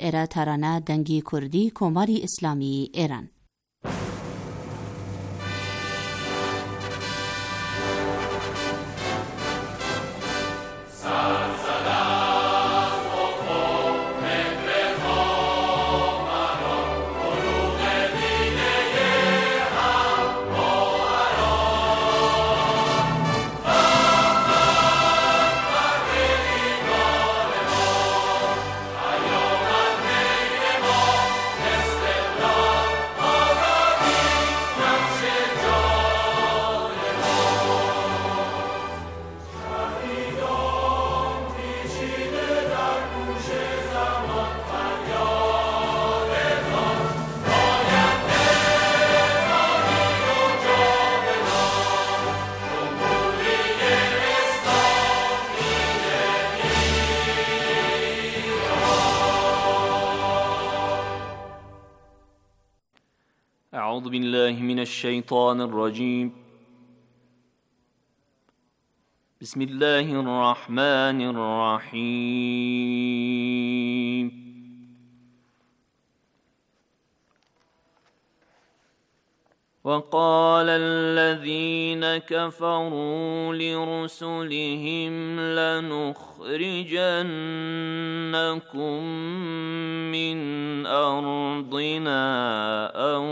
ئێرە تارانە دەنگی کوردی کۆماری ئیسلامی ئێران. أعوذ بالله من الشيطان الرجيم. بسم الله الرحمن الرحيم. وقال الذين كفروا لرسلهم لنخرجنكم من أرضنا أو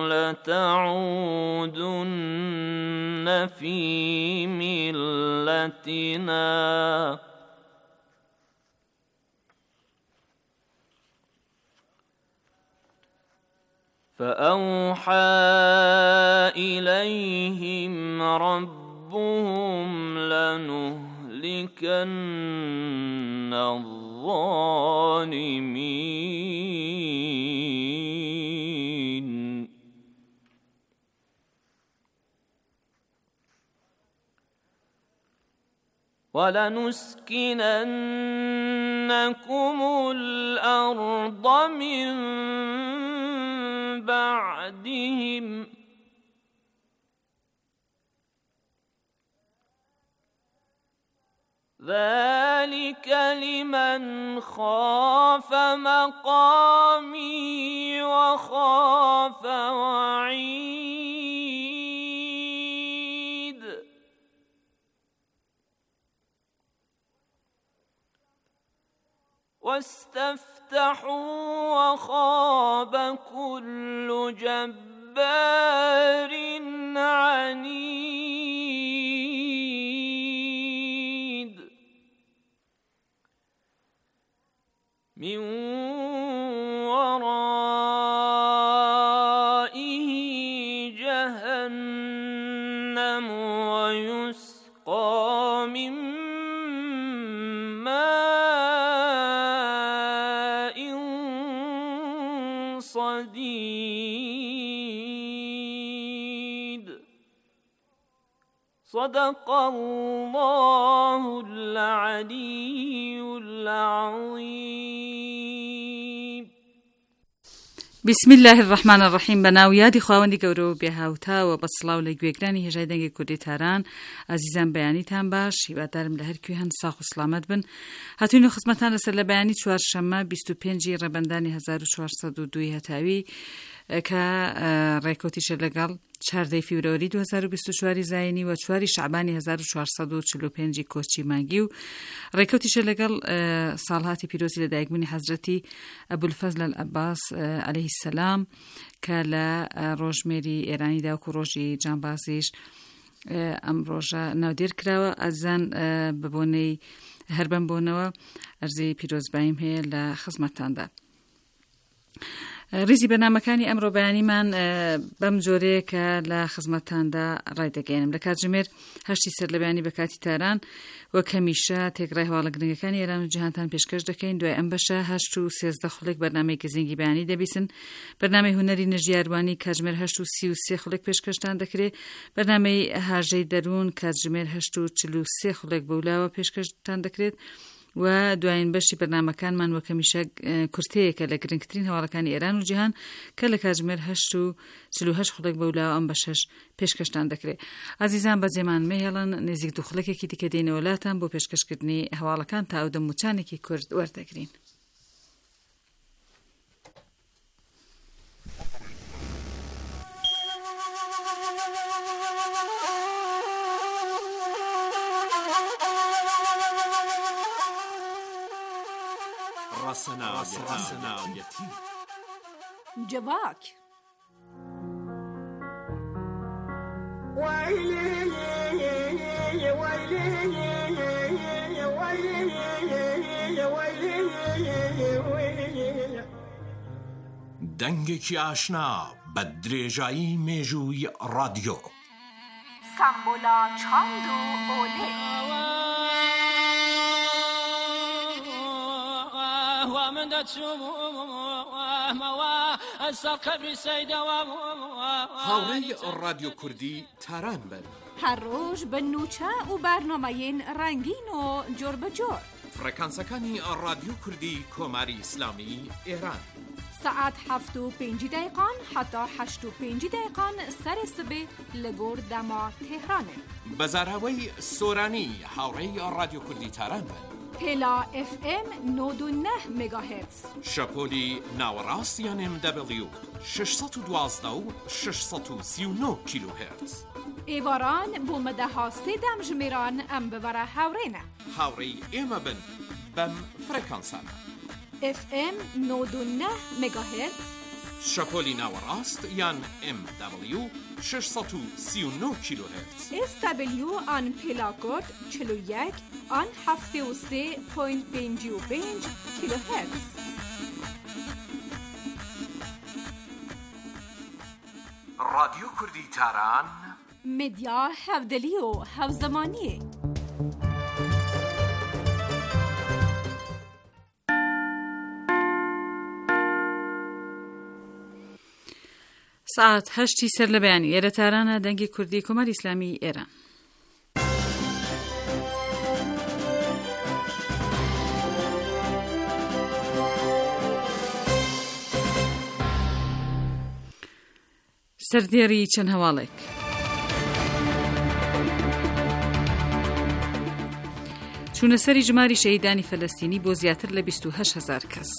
لتعودن في ملتنا فأوحى إليهم ربهم لنهلكن الظالمين ولنسكننكم الأرض من بعدهم ذلك لمن خاف مقامي وخاف وعيد واستفتحوا وخاب كل جبار عنيد من ورائه جهنم ويسقى من ماء صديد. صدق الله العلي العظيم. بسم الله الرحمن الرحیم. بەناو یادی خواوەندی گەورە و بێهاوتاوە بە سڵاو لە گوێگرانی هێژای دەنگی کوردی تاران. ئازیزان بەیانیتان باش، هیوادارم لە هەرکوێ هەن ساخ و سلامەت بن. هاتووین و خزمەتان لەسەر لە بەیانی چوارشەممە 25 ڕێبەندانی 1402 هەتاوی کە ڕێکەوتیشە لەگەڵ 14 فیبرەوەری 2024 زاینی و 4 شعبانی 1445 کۆچی مانگی و ڕێکەوتیشە لەگەڵ ساڵهاتی پیرۆزی لە دایکبوونی حەزرەتی ئەبولفەزل العەباس عەلەیهی السەلام کە لە ڕۆژمێری ئێرانیدا وەکو ڕۆژی جانبازیش ئەم ڕۆژە ناودێر کراوە. ئازان ببوونەی هەربەم بوونەوە ئەرزی پیرۆزباییم هەیە لە خزمەتتاندا. ریزی بەنامەکانی ئەمڕۆ بەیانیمان بەم جۆرەیە کە لە خزمەتتاندا ڕایدەگەێنم. لە کاتژمێر 8 سەر لە بەیانی بە کاتی تاران وەک هەمیشە تێکڕای هەواڵە گرنگەکانی ئێران و جیهانتان پێشکەش دەکەین. دوای ئەم بەشە 8 و 13 خولێک بەرنامەی گزینگی بەیانی دەبیستن. بەرنامەی هونەری نەژیاروانی کاتژمێر 8 و 33 خولێک پێشکەشتان دەکرێت. بەرنامەی هاژەی دەروون کاتژمێر 8 و 43 خولێک بەولاوە پێشکەشتان دەکرێت. و دوایین بەشی بەرنامەکانمان وەک هەمیشە کورتەیەکە لە گرنگترین هەواڵەکانی ئێران و جیهان کە لە کاتژمێر 8 و 48 خولێک بەولاوە ئەم بەشەش پێشکەشتان دەکرێت. ئازیزان بەجێمان مەهێڵن، نێزیک دوو خولێکێکی دیکە دێنەوەلاتان بۆ پێشکەشکردنی هەواڵەکان تا ئەو دەموچانێکی کورد وەردەگرین. ڕاسەناوەتی جواک دەنگێکی ئاشنا بە درێژایی مێژووی ڕادیۆ سامبۆلا چاند و ئۆلێ هاوڕێی ڕادیۆ کوردی تاران بن هەر ڕۆژ بە نوچە و بەرنامەیەن ڕەنگین و جۆر بەجۆر فڕەکانسەکانی ڕادیۆ کوردی کۆماری ئیسلامی ئێران سعات 7:05 حتا 8:05 سەری سبێ لە گۆر دەما تێهرانێ بەزاراوەی سۆرانی هاوڕێی ڕادیۆ کوردی تاران بن پێلا FM 99 مگاهرتز شەپۆلی ناوەڕاست یان MW 612 و 639 کیلوهرتز ئێواران بۆ مەدەهاستێ دەمژمێران ئەم ببەرە هاوڕێنە هاوڕێی ئێمە بن بەم فڕەکانسانە FM 99 مگاهرتز شەپۆلی ناوەڕاست یان MW 639 کیلوهرتز SW آن پێلاکۆد 41 آن 73.55 کیلوهرتز ڕادیۆ کوردی تاران مدیا هەودەلی و هەوزەمانیە ساعت 8 سەر لە بەیانی ئێرە تارانە دەنگی کوردی کۆماری ئیسلامی ئێران. سەردێڕی چەند هەواڵێک. چوونەسەری ژماری شەهیدانی فەلەستینی بۆ زیاتر لە 28,000 کەس.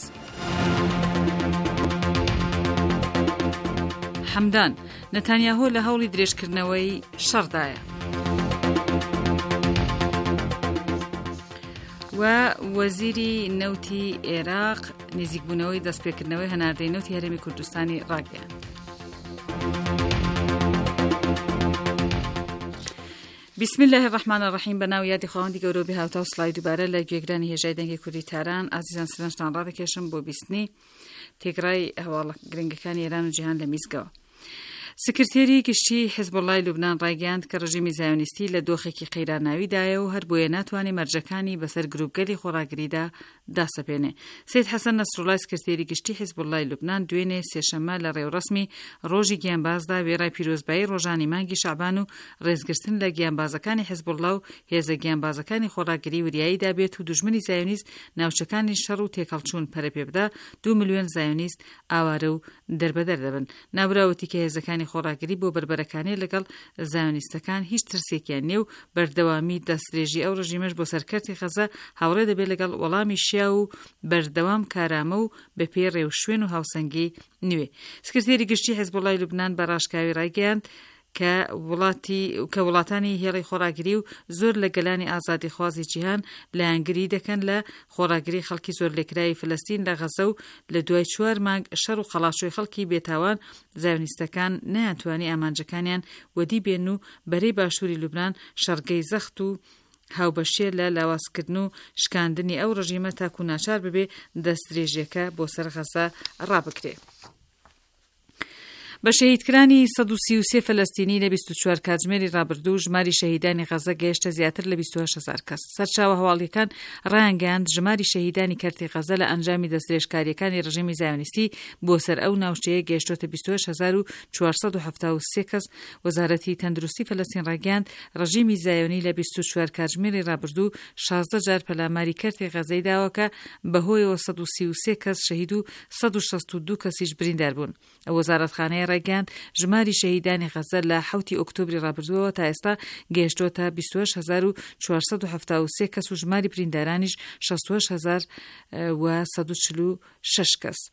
حەمدان نەتانیاهۆ لە هەوڵی درێژکردنەوەی شەڕدایە و وەزیری نەوتی عێراق نزیکبوونەوەی دەستپێکردنەوەی هەناردەی نەوتی هەرێمی کوردستانی ڕاگەیاند. بسم الله الرحمن الرحیم بەناو یادی خاوەندی گەورە بێ هاوتا و سڵای دووبارە لە گوێگرانی هێژای دەنگی کوردی تاران ئازیزان سرنجتان ڕادەکێشم بۆ بیستنی تێگڕای هەواڵە گرنگەکانی ئێران و جیهان لە میزگەوە. سکرتێری گشتی حیزبوڵای لوبنان ڕایگەیاند کە ڕژیمی زایۆنیستی لە دۆخێکی قەیراناویدایە و هەر بۆیە ناتوانێت مەرجەکانی بەسەر گروپگەلی خۆڕاگریدا داسەپێنێ. سید حەسەن نەسروڵای سکرتێری گشتی حیزبوڵای لوبنان دوێنێ سێشەممە لە ڕێوڕسمی ڕۆژی گیانبازدا وێڕای پیرۆزبایی ڕۆژانی مانگی شەعبان و ڕێزگرتن لە گیانبازەکانی حیزبوڵا و هێزە گیانبازەکانی خۆڕاگری وریاییدا بێت و دوژمنی زایۆنیست ناوچەکانی شەڕ و تێکەڵچوون پەرەپێبدا 2 ملیۆن زایۆنیست ئاوارە و دەربەدەر دەبن. نابراوەتی کە هێزەکانی خۆڕاگری بۆ بربەرەکانی لەگەڵ زایۆنیستەکان هیچ ترسێکیان نیە و بەردەوامی دەستدرێژی ئەو ڕژیمەش بۆ سەرکەرتی غەزە هاوڕێ دەبێت لەگەڵ وەڵامی شیا و بەردەوام کارامە و بەپێ ڕێوشوێن و هاوسەنگی نوێ. سکرتێری گشتی حیزبوڵای لوبنان بە ڕاشکاوی ڕایگەیاند کە وڵاتانی هێڵی خۆڕاگری و زۆر لە گەلانی ئازادیخوازی جیهان لایەنگری دەکەن لە خۆڕاگری خەڵکی زۆر لێکراوی فلەستین لە غەزە و لە دوای 4 مانگ شەڕ و خەڵاشۆی خەڵکی بێتاوان زایۆنیستەکان نەیانتوانی ئامانجەکانیان وەدی بێن و بەرەی باشووری لوبنان شەڕگەی زەخت و هاوبەشێ لە لاوازکردن و شکاندنی ئەو ڕژیمە تاکو ناچار ببێ دەستدرێژیەکە بۆ سەر غەزە ڕابکرێ. بە شەهیدکرانی 133 فەلەستینی لە 24 کاتژمێری ڕابردوو ژماری شەهیدانی غەزە گەیشتە زیاتر لە 28,000 کەس. سەرچاوە هەواڵیەکان ڕایانگەیاند ژماری شەهیدانی کەرتی غەزە لە ئەنجامی دەستدرێژکاریەکانی ڕژیمی زایۆنیستی بۆ سەر ئەو ناوچەیە گەیشتۆتە 28,473 کەس. وەزارەتی تەندروستی فەلەستین ڕایگەیاند ڕژیمی زایۆنی لە 24 کاتژمێری ڕابردوو 16 جار پەلاماری کەرتی غەزەی داوە کە بەهۆیەوە 133 کەس شەهید و 162 کەسیش بریندار بوون. وەزارەتخانەیە ڕایگەیاند ژماری شەهیدانی غەزە لە 7 ئۆکتۆبری ڕابردووەوە تا ئێستا گەیشتۆتە 28,473 کەس و ژماری بریندارانیش 68,146 کەس.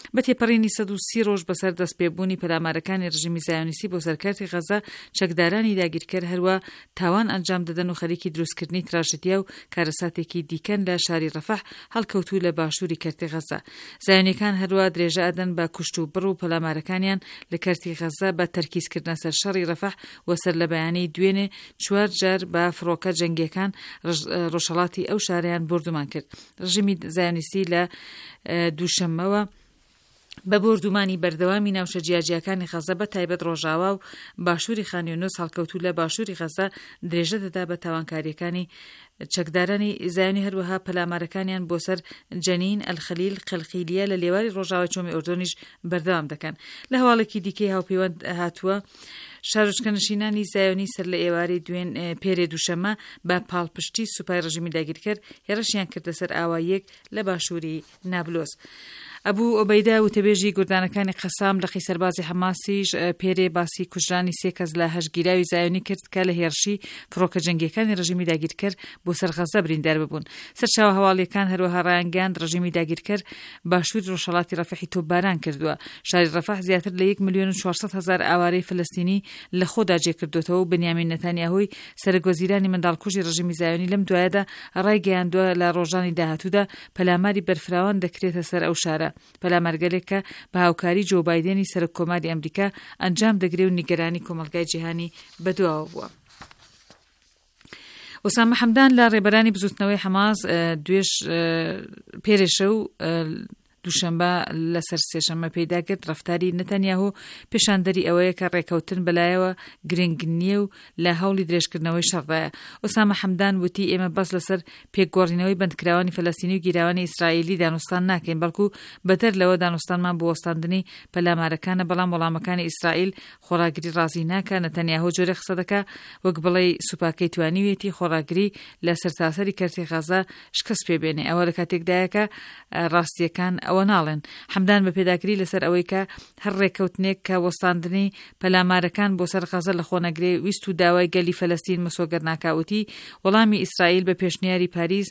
بە تێپەڕینی 130 ڕۆژ بەسەر دەستپێبوونی پەلامارەکانی ڕژیمی زایۆنیستی بۆ سەرکەوتی غەزە، چەکدارانی داگیرکەر هەروە تاوان ئەنجام دەدەن و خەریکی دروستکردنی تراژدیا و کارەساتێکی دیکەن لە شاری ڕەفەح هەڵکەوتوو لە باشووری کەرتی غەزە. زایۆنیەکان هەروە درێژە ئەدەن بە کوشت و بڕ و پەلامارەکانیان لە کەرتی غەزە بە تەرکیزکردنە سەر شەڕی ڕەفەح وەسەر لە بەیانی دوێنێ 4 جار بە فڕۆکە جەنگیەکان ڕۆژهەڵاتی ئەو شارەیان بردومان کرد. ڕژیمی زایۆنیستی لە دووشەممەوە بە بردومانی بەردەوامی ناوچە جیاجیەکانی غەزە بە تایبەت ڕۆژاوا و باشووری خانیونس هەڵکەوتوو لە باشووری غەزە درێژە دەدا بە تاوانکاریەکانی چەکدارانی زایۆنی، هەروەها پەلامارەکانیان بۆ سەر جەنین، ئەلخەلیل، قەلقیلیە لە لێواری ڕۆژاوای چۆمی ئوردۆنیش بەردەوام دەکەن. لە هەواڵێکی دیکەی هاوپەیوەند هاتووە شارۆچکەنشینانی زایۆنی سەر لە ئێواری دوێن پێرێ دووشەممە بە پاڵپشتی سوپای ڕژیمی داگیرکەر هێرشیان کردە سەر ئاواییەک لە باشووری نابلۆس. ئەبوو ئۆبەیدا وتەبێژی گوردانەکانی قەسام لە قی سەربازی حەماسیش پێرێ باسی کوژرانی 3 کەس لە هەشگیراوی زایۆنی کرد کە لە هێرشی فڕۆکە جەنگیەکانی ڕژیمی داگیرکەر بۆ سەر غەزە بریندار ببوون. سەرچاوە هەواڵیەکان هەروەها ڕایانگەاند ڕژیمی داگیرکەر باشووری ڕۆژهەڵاتی ڕەفەحی تۆپباران کردووە. شاری ڕەفەح زیاتر لە 1,400,000 ئاوارەی فلەستینی لە خۆدا جێکردوێتەوە و بنیامین نەتانیاهوی سەرگۆزیرانی منداڵکوژی ڕژیمی زایۆنی لەم دوایەدا ڕایگەیاندووە لە ڕۆژانی داهاتوودا پەلاماری بەرفراوان دەکرێتە سەر ئەو شارە. پەلامارگەلێک کە بە هاوکاری جۆ بایدێنی سەرۆک کۆماری ئەمریکا ئەنجام دەگرێ و نیگەرانی کۆمەلگای جیهانی بەدواوە بووە. ئۆسامە حەمدان لە ڕێبەرانی بزوتنەوەی حەماس پێرێشە و دووشەمبە لەسەر سێشەممە پێدا کرد ڕەفتاری نەتەنیاهو پێشاندەری ئەوەیە کە ڕێکەوتن بەلایەوە گرنگ نییە و لە هەوڵی درێژکردنەوەی شەڕدایە. ئۆسامە حەمدان وتی ئێمە بەس لەسەر پێکگۆڕینەوەی بەندکراوانی فەلەستینی و گیراوانی ئیسرائیلی دانوستان ناکەین، بەڵکو بەدەر لەوە دانوستانمان بۆ وەستاندنی پەلامارەکانە، بەڵام وەڵامەکانی ئیسرائیل خۆراگری ڕازی ناکە. نەتەنیاهو جۆرە قسە دەکا وەک بڵێ سوپاکەی توانیوێتی خۆراگری لە سەرتاسەری کەرتی غەزە شکست پێبێنێ. ئەوە لە کاتێکدایە کە ڕاستیەکان ئەوە ناڵێن. حەمدان بە پێداگری لەسەر ئەوەی کە هەر ڕێکەوتنێک کە وەستاندنی پەلامارەکان بۆ سەر غەزە لە خۆنەگرێ ویست و داوای گەلی فەلەستین مسۆگەر ناکاوتی وەڵامی ئیسرائیل بە پێشنیاری پاریس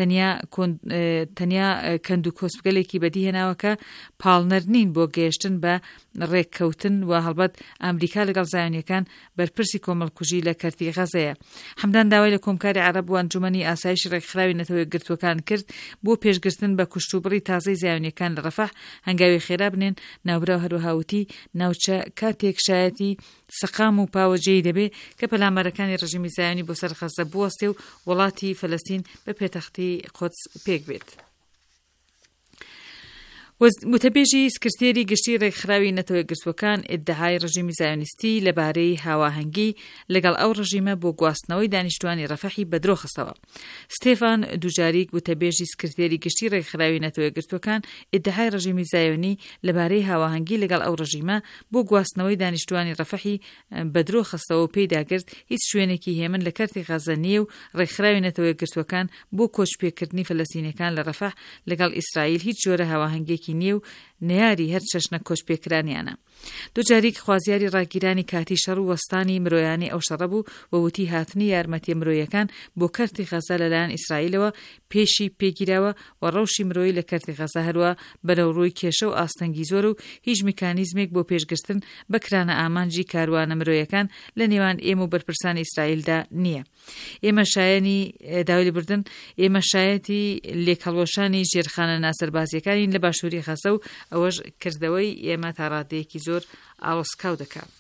تەنیا کەند و کۆسبگەلێکی بەدی هێناوە کە پاڵنەر نین بۆ گەیشتن بە ڕێککەوتن و هەڵبەت ئەمریکا لەگەڵ زایۆنیەکان بەرپرسی کۆمەڵکوژی لە کەرتی غەزەیە. حەمدان داوای لە کۆمکاری عەرەب و ئەنجومەنی ئاسایشی ڕێکخراوی نەتەوەی گرتوەکان کرد بۆ پێشگرتن بە کوشتوبڕی تازەی زایۆنیەکان لە ڕەفەح هەنگاوی خێرا بنێن. ناوبراو هەروەهاوتی ناوچە کاتێک شایەتی سەقام و پاوەجێی دەبێ کە پەلامارەکانی ڕژیمی زایۆنی بۆ سەر غەزە بوەستێ و وڵاتی فەلەستین بە پێتەختی قودس پێک بێت. وتەبێژی سکرتێری گشتی ڕێکخراوی نەتەوەی گرتوەکان ئیدعای ڕژیمی زایۆنیستی لەبارەی هاواهەنگی لەگەڵ ئەو ڕژیمە بۆ گواستنەوەی دانیشتوانی ڕەفەحی بەدرۆ خستەوە. ستێفان دوجاریک وتەبێژی سکرتێری گشتی ڕێکخراوی نەتەوەی گرتوەکان ئیدعای ڕژیمی زایۆنی لەبارەی هاواهەنگی لەگەڵ ئەو ڕژیمە بۆ گواستنەوەی دانیشتوانی ڕەفەحی بەدرۆ خستەوە و پێداگرت هیچ شوێنێکی هێمن لە کەرتی غەزە نییە و ڕێکخراوی نەتەوەی گرتوەکان بۆ کۆچپێکردنی فەلەستینیەکان لە ڕەفەح لەگەڵ ئیسرائیل هیچ جۆرە هاواهەنگێکی نییە و نەیاری هەر چەشنە کۆچپێکرانیانە. دوجاریک خوازیاری ڕاگیرانی کاتی شەڕ و وەستانی مرۆیانی ئەو شەڕە بوو و وتی هاتنی یارمەتی مرۆیەکان بۆ کەرتی غەزە لەلایەن ئیسرائیلەوە پێشی پێگیراوە و ڕەوشی مرۆیی لە کەرتی غەزە هەروە بەرەوڕووی کێشە و ئاستەنگی زۆر و هیچ میکانیزمێک بۆ پێشگرتن بەکرانە ئامانجی کاروانە مرۆیەکان لە نێوان ئێمە و بەرپرسانی ئیسرائیلدا نییە. ئێمە شایەنی داوای بردن ئێمە شایەتی لێکەڵۆشانی ژێرخانە ناسەربازیەکانی لە باشووری غەزە و ئەوەش کردەوەی ئێمە تا ڕادەیەکی زۆر ئاڵۆسکاو دەکات.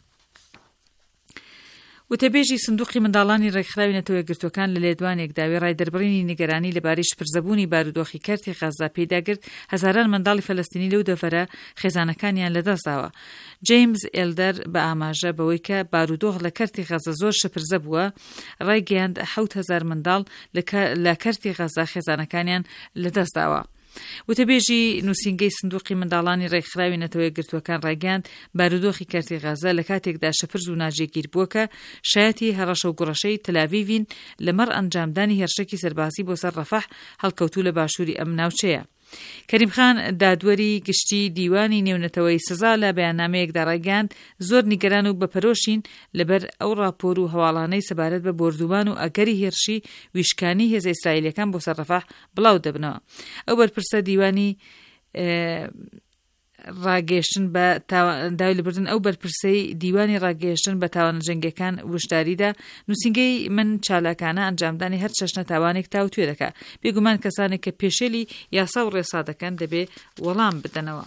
وتەبێژی سندوقی منداڵانی ڕێکخراوی نەتەوەی گرتوەکان لە لێدوانێک داوای ڕایدەربڕینی نیگەرانی لەبارەی شپرزەبوونی بارودۆخی کەرتی غەزە پێداگرت. هەزاران منداڵی فەلەستینی لەو دەڤەرە خێزانەکانیان لەدەستداوە. جیمز ئێلدەر بە ئاماژە بەوەی کە بارودۆخ لە کەرتی غەزە زۆر شپرزە بووە ڕایگەیاند 7,000 منداڵ لە کەرتی غەزە خێزانەکانیان لەدەستداوە. وتەبێژی نووسینگەی سندوقی منداڵانی ڕێکخراوی نەتەوەی گرتوەکان ڕایگەاند بارودۆخی کەرتی غەزە لە کاتێکدا شەپرز و ناجێگیر بووە کە شایەتی هەڕەشە و گوڕەشەی تەلاڤیڤین لەمەڕ ئەنجامدانی هێرشێکی سەربازی بۆ سەر ڕەفەح هەڵکەوتوو لە باشووری ئەم ناوچەیە. کەریمخان دادوەری گشتی دیوانی نێونەتەوەی سزا لە بەیاننامەیەکدا ڕایگەاند زۆر نیگەران و بەپەرۆشین لەبەر ئەو ڕاپۆر و هەواڵانەی سەبارەت بە بردومان و ئەگەری هێرشی ویشکانی هێزە ئیسرائیلەکان بۆ سەر ڕەفەح بڵاو دەبنەوە. ئەو بەرپرسە دیوانی ڕاگەیشتن بە داوای لەبردن ئەو بەرپرسەی دیوانی ڕاگەیشتن بە تاوانە جەنگیەکان وشداریدا نووسینگەی من چالاکانە ئەنجامدانی هەر چەشنە تاوانێک تاوتوێ دەکات. بێگومان کەسانێک کە پێشێلی یاسا و ڕێسا دەکەن دەبێ وەڵام بدەنەوە.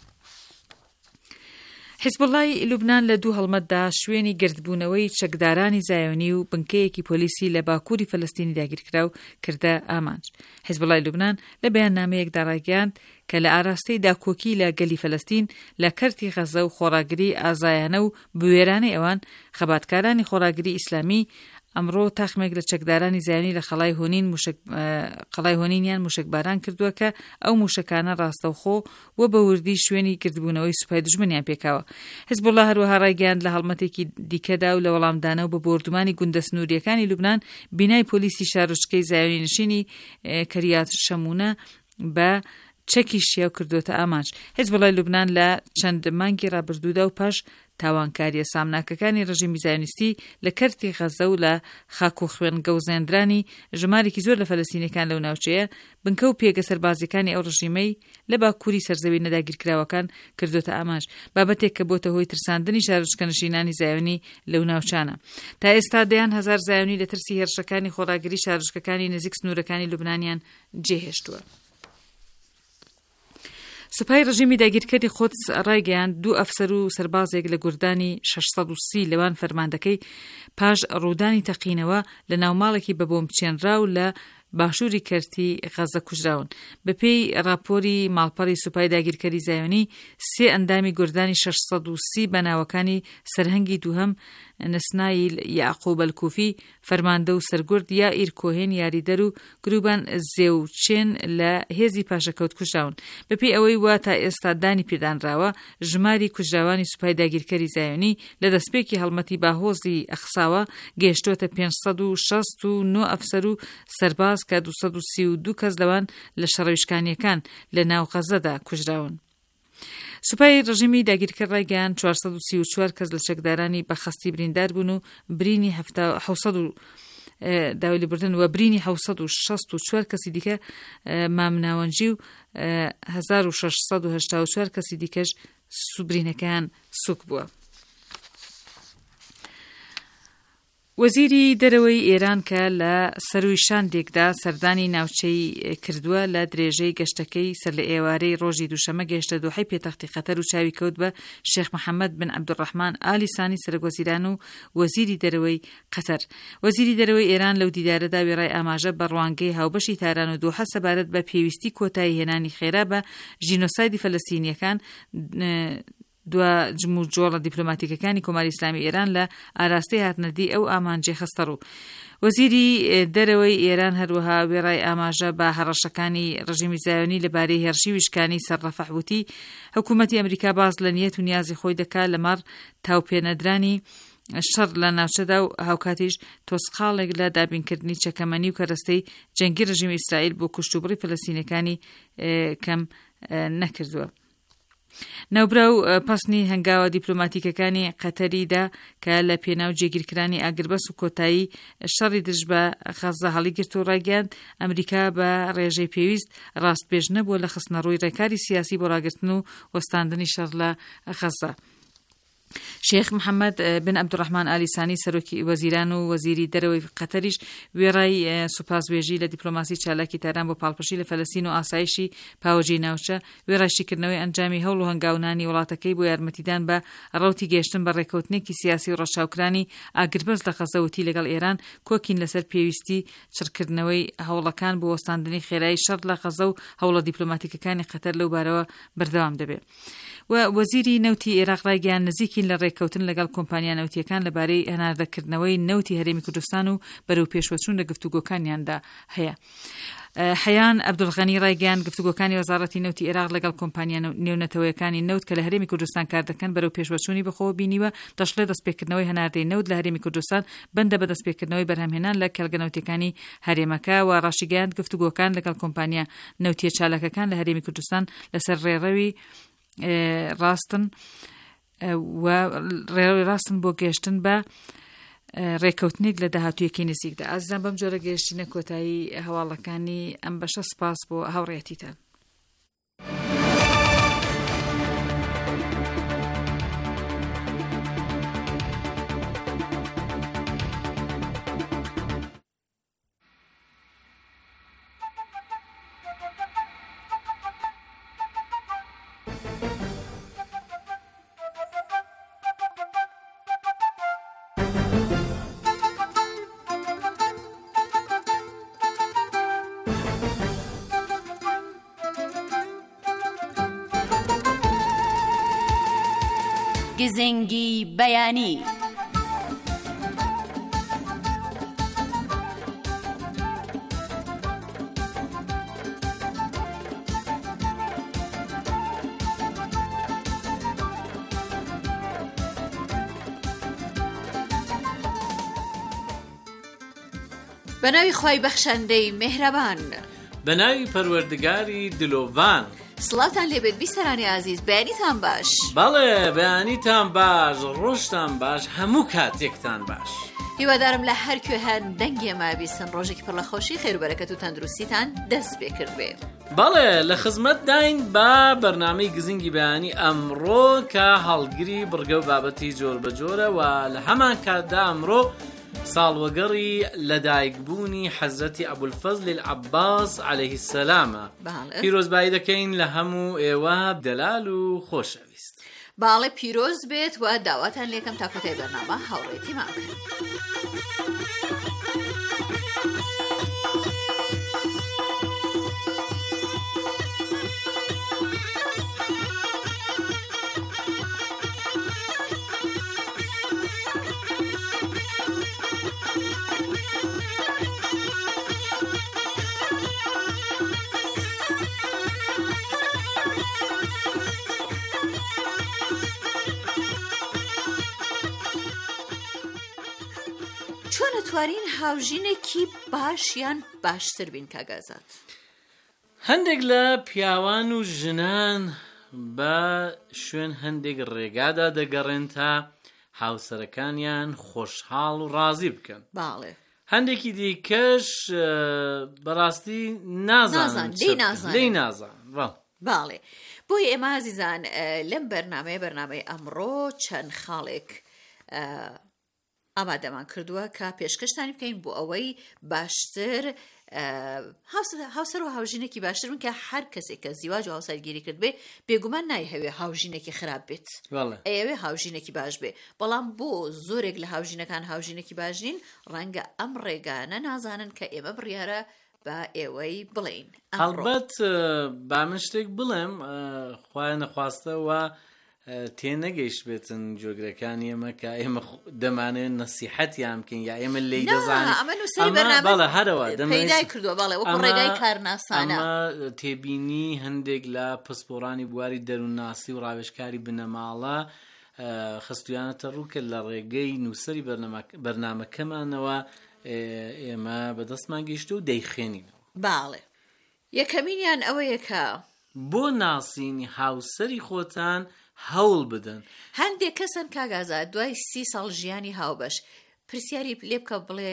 حیزبوڵای لوبنان لە 2 هەڵمەتدا شوێنی گردبوونەوەی چەکدارانی زایۆنی و بنکەیەکی پۆلیسی لە باکووری فەلەستینی داگیرکرا و کردە ئامانج. حیزبوڵای لوبنان لە بەیاننامەیەکدا ڕایگەیاند کە لە ئاراستەی داکۆکی لە گەلی فەلەستین لە کەرتی غەزە و خۆراگری ئازایانە و بوێرانەی ئەوان خەباتکارانی خۆراگری ئیسلامی ئەمڕۆ تاخمێک لە چەکدارانی زایانی لە قەڵای هۆنینیان موشکباران کردووە کە ئەو موشکانە ڕاستەوخۆ و بە وردی شوێنی کردبوونەوەی سوپای دژمنیان پێکاوە. حیزبوڵڵاه هەروەها ڕایگەیاند لە هەڵمەتێکی دیکەدا و لە وەڵامدانە و بە بۆردومانی گوندە سنووریەکانی لوبنان بینای پۆلیسی شارۆچکەی زایۆنی نشینی کەریات شەمونە بە چەکی شیاو کردوتە ئامانج. حیزبوڵای لوبنان لە چەند مانگی ڕابردوودا و پاش تاوانکاریە سامناکەکانی ڕژیمی زایۆنیستی لە کەرتی غەزە و لە خاک و خوێن گەوزێنرانی ژمارێکی زۆر لە فەلەستینیەکان لەو ناوچەیە بنکە و پێگە سەربازیەکانی ئەو ڕژیمەی لە باکووری سەرزەوی نەداگیرکراوەکان کردوتە ئامانج، بابەتێک کە بۆتە هۆی ترساندنی شارۆچکەنشینانی زایۆنی لەو ناوچانە. تا ئێستا دەیان هەزار زایۆنی لە ترسی هێرشەکانی خۆراگری شارۆچکەکانی نزیک سنوورەکانی لوبنانیان جێهێشتووە. سوپای ڕژیمی داگیرکردی خودس ڕایگەیاند 2 ئەفسەر و سەربازێک لە گوردانی 630 لەوان فەرماندەکەی پاش ڕوودانی تەقینەوە لە ناوماڵێکی بە بۆم بچێنرا و لە باشووری کەرتی غەزە کوژراون. بەپێی راپۆری ماڵپەڕی سوپای داگیرکردی زایۆنی 3 ئەندامی گوردانی 630 بەناوەکانی سەرهەنگی دووهەم نسنایل یعقوب الکوفی فەرماندە و سەرگورد یا ئیرکۆهێن یاریدەر و گروبان زێوچێن لە هێزی پاشەکەوت کوژراون. بەپێی ئەوەی وا تا ئێستا دانی پێدانراوە ژماری کوژراوانی سوپای داگیرکردی زایۆنی لە دەستپێکی هەڵمەتی باهۆزی ئەخساوە گەیشتوتە 569 ئەفسەر و سەرباز کە 232 کەس لەوان لە شەڕەویشکانیەکان لە ناو غەزەدا کوژراون. سوپای ڕژیمی داگیرکرد ڕایگەیاند 434 کەس لە چەکدارانی بەخەستی بریندار بوون و برینی 700 داوای لێبوردن و برینی 764 کەسی دیکە مامناوەنجی و 1684 کەسی دیکەش سوبرینەکان سوک بووە. وەزیری دەرەوەی ئێران کە لە سەروی شاندێکدا سەردانی ناوچەی کردووە لە درێژەی گەشتەکەی سەر لە ئێوارەی ڕۆژی دووشەمە گەیشتە دۆحەی پێتەختی قەتەر و چاوی کەوت بە شێخ محەممەد بن عەبدوڕەحمان ئالی سانی سەرۆکوەزیران و وەزیری دەرەوەی قەتەر. وەزیری دەرەوەی ئێران لەو دیدارەدا وێڕای ئاماژە بە ڕوانگەی هاوبەشی تاران و دۆحە سەبارەت بە پێویستی کۆتایی هێنانی خێرا بە ژینۆسایدی فەلەستینیەکان دوا جمهور جۆڵە دیپلۆماتیکەکانی کۆماری ئیسلامی ئێران لە ئاراستەی هاتنەدی ئەو ئامانجەی خستە ڕوو. وەزیری دەرەوەی ئێران هەروەها وێڕای ئاماژە بە هەڕەشەکانی ڕژیمی زایۆنی لەبارەی هێرشی ویشکانی سەرڕەفەحوتی حکوومەتی ئەمریکا باز لە نیەت و نیازی خۆی دەکات لەمەڕ تاوپێنەدرانی شەڕ لە ناوچەدا و هاوکاتیش تۆسقاڵێک لە دابینکردنی چەکەمەنی و کەرەستەی جەنگی ڕژیمی ئیسرائیل بۆ کوشتوبڕی فەلەستینیەکانی کەم نەکردووە. ناوبراو پاسنی هەنگاوە دیپلۆماتیکەکانی قەتەریدا کە لە پێناو جێگیرکرانی ئاگربەس و کۆتایی شەڕی دژ بە غەزە هەڵیگرت و ڕایگەیاند ئەمریکا بە ڕێژەی پێویست ڕاستپێژنە بووە لە خستنەڕووی ڕێکاری سیاسی بۆ ڕاگرتن و وەستاندنی شەڕ لە غەزە. شێخ محەممەد بن عەبدوڕەحمان ئالی سانی سەرۆکی وەزیران و وەزیری دەرەوەی قەتەریش وێڕای سوپاسوێژی لە دیپلۆماسی چالاکی تاران بۆ پاڵپەشی لە فەلەستین و ئاسایشی پاوەجی ناوچە وێڕایشیکردنەوەی ئەنجامی هەوڵ و هەنگاونانی وڵاتەکەی بۆ یارمەتیدان بە ڕەوتی گەیشتن بە ڕێکەوتنێکی سیاسی و ڕەشاوکرانی ئاگربەس لە غەزەوتی لەگەڵ ئێران کۆکین لەسەر پێویستی چڕکردنەوەی هەوڵەکان بۆ وەستاندنی خێرایی شەڕ لە غەزە و هەوڵە دیپلۆماتیکەکانی قەتەر لەو بارەوە بەردەوام دەبێت. و وەزیری نەوتی عێراق ڕایگەیاند نزیکین لە ڕێککەوتن لەگەڵ کۆمپانیا نەوتیەکان لەبارەی هەناردەکردنەوەی نەوتی هەرێمی کوردستان و بەرەو پێشوەچوون لە گفتوگۆکانیاندا هەیە. حەیان عەبدولغەنی ڕایگەیاند گفتوگۆکانی وەزارەتی نەوتی عێراق لەگەڵ کۆمپانیا نێونەتەوەیەکانی نەوت کە لە هەرێمی کوردستان کار دەکەن بەرەو پێشوەچوونی بەخۆوە بینیوە دەشڵێت دەستپێکردنەوەی هەناردەی نەوت لە هەرێمی کوردستان بەندە بە دەستپێکردنەوەی بەرهەمهێنان لە کێڵگەنەوتیەکانی هەرێمەکە و ڕاشیگەیاند گفتوگۆکان لەگەڵ کۆمپانیا نەوتیە چالاکەکان لە هەرێمی کوردستان لەسەر ڕێڕەوی ڕاستن و ڕێڕەوی ڕاستن بۆ گەیشتن بە ڕێکەوتنێک لە داهاتوویەکی نزیکدا. ئازیزان بەم جۆرە گەیشتنە کۆتایی هەواڵەکانی ئەم بەشە سپاس بۆ هاوڕێیەتیتان. گزنگی بەیانی. بەناوی خوای بەخشەندەی مێهرەبان، بەناوی پەروەردگاری دلۆڤان. سڵاتان لێبێت بیسەرانی عزیز، بەیانیتان باش. بەڵێ بەیانیتان باش، ڕۆژتان باش، هەموو کاتێکتان باش. هیوادارم لە هەر کوێ هەن دەنگی ئەمە بیسن ڕۆژێکی پڕ لە خۆشی، خێر و بەرەکەت و تەندروستیتان دەست پێ کرد بێ. بەڵێ لە خزمەت داین بە بەرنامەی گزنگی بەیانی ئەمڕۆ کە هەڵگری بڕگە و بابەتی جۆر بەجۆرە و لە هەمان کاتدا ئەمڕۆ ساڵوەگەڕی لەدایکبوونی حەزرەتی ئەبولفەزل العەباس عەلەیهی السەلامە. پیرۆزبایی دەکەین لە هەموو ئێوە دەلال و خۆشەویست. باڵێ پیرۆز بێت و داواتان لێکەم تا کۆتای بەرنامە هاوڕێتی ماکەن. چۆن ئەتوانین هاوژینێکی باش یان باشتر بین کاگازات؟ هەندێک لە پیاوان و ژنان بە شوێن هەندێک ڕێگادا دەگەڕێن تا هاوسەرەکانیان خۆشحاڵ و ڕازی بکەن. باڵێ هەندێکی دیکەش بەڕاستی نازان لی نازان. باڵێ بۆی ئێمە عزیزان لەم بەرنامەی ئەمڕۆ چەند خاڵێک ئامادەمان کردووە کە پێشکەشتانی بکەین بۆ ئەوەی باشتر هاوسەر و هاوژینێکی باشتر بن کە هەر کەسێک کە زیواج و هاوسەرگیری کرد بێ بێگومان نایهەوێ هاوژینێکی خراپ بێت، ئەوێ هاوژینێکی باش بێ. بەڵام بۆ زۆرێک لە هاوژینەکان هاوژینێکی باش نین، ڕەنگە ئەم ڕێگانە نازانن کە ئێمە بڕیارە بە ئێوەی بڵین. هەڵبەت با من شتێک بڵێم، خوای نەخواستەوە تێنەگەیشت بێتن جۆگرەکانی ئێمە کە ئێمە دەمانێت نەسیحەتیان بکەین یا ئێمە لی دەزانین. بەڵێ هەرەوە پەیدای کردووە، بەڵێ وەکو ڕێگای کارناسانە. ئەمە تێبینی هەندێک لە پسپۆڕانی بواری دەروونناسی و ڕاوێژکاری بنەماڵە خستویانەتە ڕووکە لە ڕێگەی نووسری بەرنامەکەمانەوە ئێمە بەدەستمان گەیشتە و دەیخێنینەوە. باڵێ یەکەمینیان ئەوەیە کە بۆ ناسینی هاوسەری خۆتان هەوڵ بدەن. هەندێک کەسن کاگازات دوای 30 ساڵ ژیانی هاوبەش پرسیاری لێ بکە بڵێ